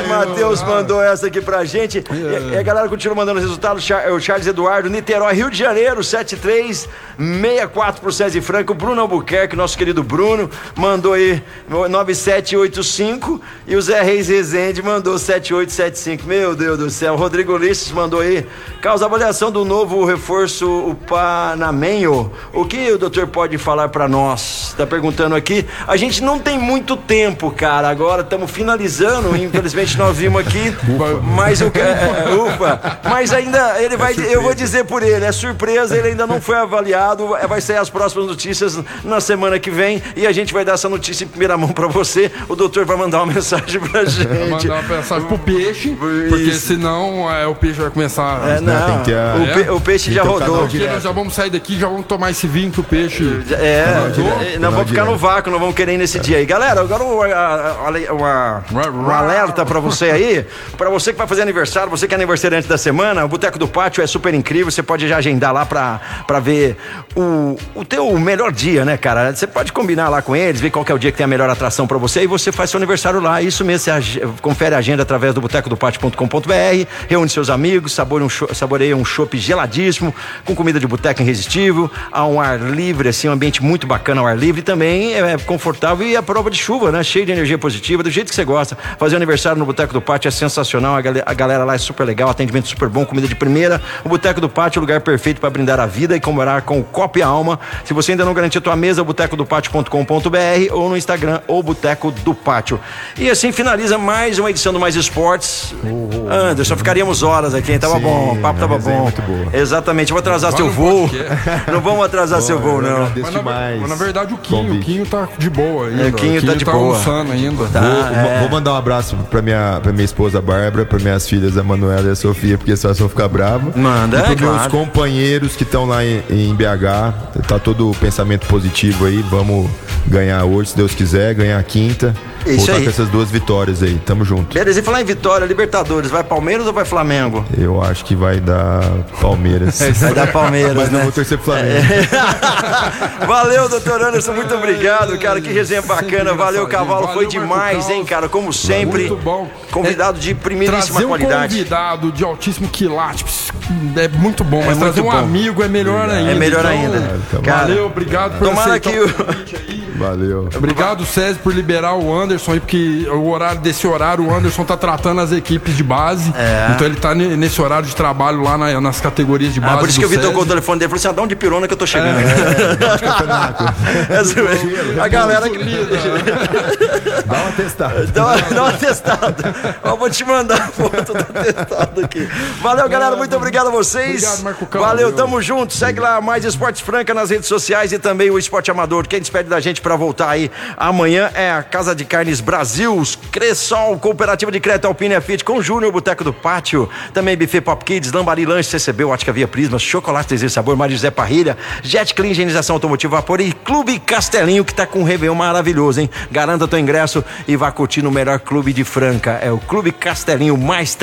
[SPEAKER 1] Matheus mandou essa aqui pra gente. E a galera continua mandando os resultados. O Charles Eduardo, Niterói, Rio de Janeiro, 7364 pro César Franco. Bruno Albuquerque, nosso querido Bruno, mandou aí 9785. E o Zé Reis Rezende mandou 7875. Meu Deus do céu. O Rodrigo Ulisses mandou aí. Causa avaliação do novo reforço, o Panamenho. O que o doutor pode falar pra nós? Tá perguntando aqui. A gente não tem muito tempo, cara. Agora estamos finalizando. Infelizmente nós vimos aqui. Mas mas ainda ele vai. Eu vou dizer por ele, é surpresa, ele ainda não foi avaliado. Vai sair as próximas notícias na semana que vem. E a gente vai dar essa notícia em primeira mão pra você. O doutor vai mandar uma mensagem pra gente. Vai
[SPEAKER 2] mandar uma mensagem pro peixe, porque senão o peixe vai começar.
[SPEAKER 1] O peixe já rodou.
[SPEAKER 2] Nós já vamos sair daqui, já vamos tomar esse vinho que o peixe.
[SPEAKER 1] Nós vamos ficar no vácuo, nós vamos querer ir nesse dia aí. Galera, agora um alerta pra você aí, pra você que vai fazer aniversário, você que é aniversariante da semana, o Boteco do Pátio é super incrível, você pode já agendar lá pra ver o teu melhor dia, né, cara? Você pode combinar lá com eles, ver qual que é o dia que tem a melhor atração pra você e você faz seu aniversário lá. Isso mesmo, você confere a agenda através do botecodopatio.com.br, reúne seus amigos, saboreia um chopp geladíssimo, com comida de boteco irresistível, a um ar livre, assim, um ambiente muito bacana ao ar livre, também é confortável e a prova de chuva, né? Cheio de energia positiva, do jeito que você gosta. Fazer aniversário no Boteco do Pátio é sensacional, a galera lá é super legal, atendimento super bom, comida de primeira. O Boteco do Pátio é o lugar perfeito para brindar a vida e comemorar com o copo e a alma. Se você ainda não garantiu a tua mesa, botecodopatio.com.br ou no Instagram, ou Boteco do Pátio. E assim finaliza mais uma edição do Mais Esportes. Anderson, ficaríamos horas aqui, hein? Tava bom, o papo tava bom.
[SPEAKER 3] Muito boa.
[SPEAKER 1] Exatamente, vou atrasar seu vou. Não vamos atrasar seu voo, não.
[SPEAKER 2] Mas na verdade o Quinho tá de boa ainda.
[SPEAKER 1] O Quinho tá de boa.
[SPEAKER 2] Almoçando ainda.
[SPEAKER 3] Vou mandar um abraço pra minha esposa Bárbara, pra minhas filhas a Manuela e a Sofia, porque senão vão ficar bravos.
[SPEAKER 1] Manda,
[SPEAKER 3] e pros meus companheiros que estão lá em BH, tá todo o pensamento positivo aí, vamos ganhar hoje, se Deus quiser, ganhar quinta. Voltar com essas duas vitórias aí, tamo junto.
[SPEAKER 1] Beleza, e falar em vitória, Libertadores, vai Palmeiras ou vai Flamengo?
[SPEAKER 3] Eu acho que vai dar Palmeiras.
[SPEAKER 1] Vai dar Palmeiras,
[SPEAKER 3] mas
[SPEAKER 1] né?
[SPEAKER 3] não vou torcer pro Flamengo.
[SPEAKER 1] Valeu, doutor Anderson, muito obrigado, cara, que resenha bacana, valeu, Cavalo, foi demais, hein, cara, como sempre.
[SPEAKER 2] Muito bom.
[SPEAKER 1] Convidado de primeiríssima qualidade.
[SPEAKER 2] Convidado de altíssimo quilate é muito bom, mas trazer um amigo é melhor ainda.
[SPEAKER 1] É melhor ainda.
[SPEAKER 2] Cara, valeu, obrigado por aceitar o convite aí.
[SPEAKER 3] Valeu.
[SPEAKER 2] Obrigado, César, por liberar o Anderson aí, porque o Anderson tá tratando as equipes de base. Então ele tá nesse horário de trabalho lá nas categorias de base.
[SPEAKER 1] Por isso que o Vitor com o telefone dele falou assim: dá um de pirona que eu tô chegando. A galera que.
[SPEAKER 3] Dá uma testada.
[SPEAKER 1] Dá uma testada. Eu vou te mandar a foto da testada aqui. Valeu, galera. Muito obrigado a vocês.
[SPEAKER 2] Obrigado, Marco Carlos.
[SPEAKER 1] Valeu, tamo junto. Segue lá Mais Esportes Franca nas redes sociais e também o Esporte Amador. Quem despede da gente pra voltar aí amanhã é a Casa de Carnes Brasil, Cressol, Cooperativa de Crédito Alpine Fit com Júnior, Boteco do Pátio, também Buffet Pop Kids, Lambari Lanche, CCB, Ótica Via Prisma, Chocolate Desejo Sabor, Mário José Parrilha, Jet Clean, Higienização Automotiva Vapor e Clube Castelinho, que tá com um Réveillon maravilhoso, hein? Garanta teu ingresso e vá curtir no melhor clube de Franca. É o Clube Castelinho, mais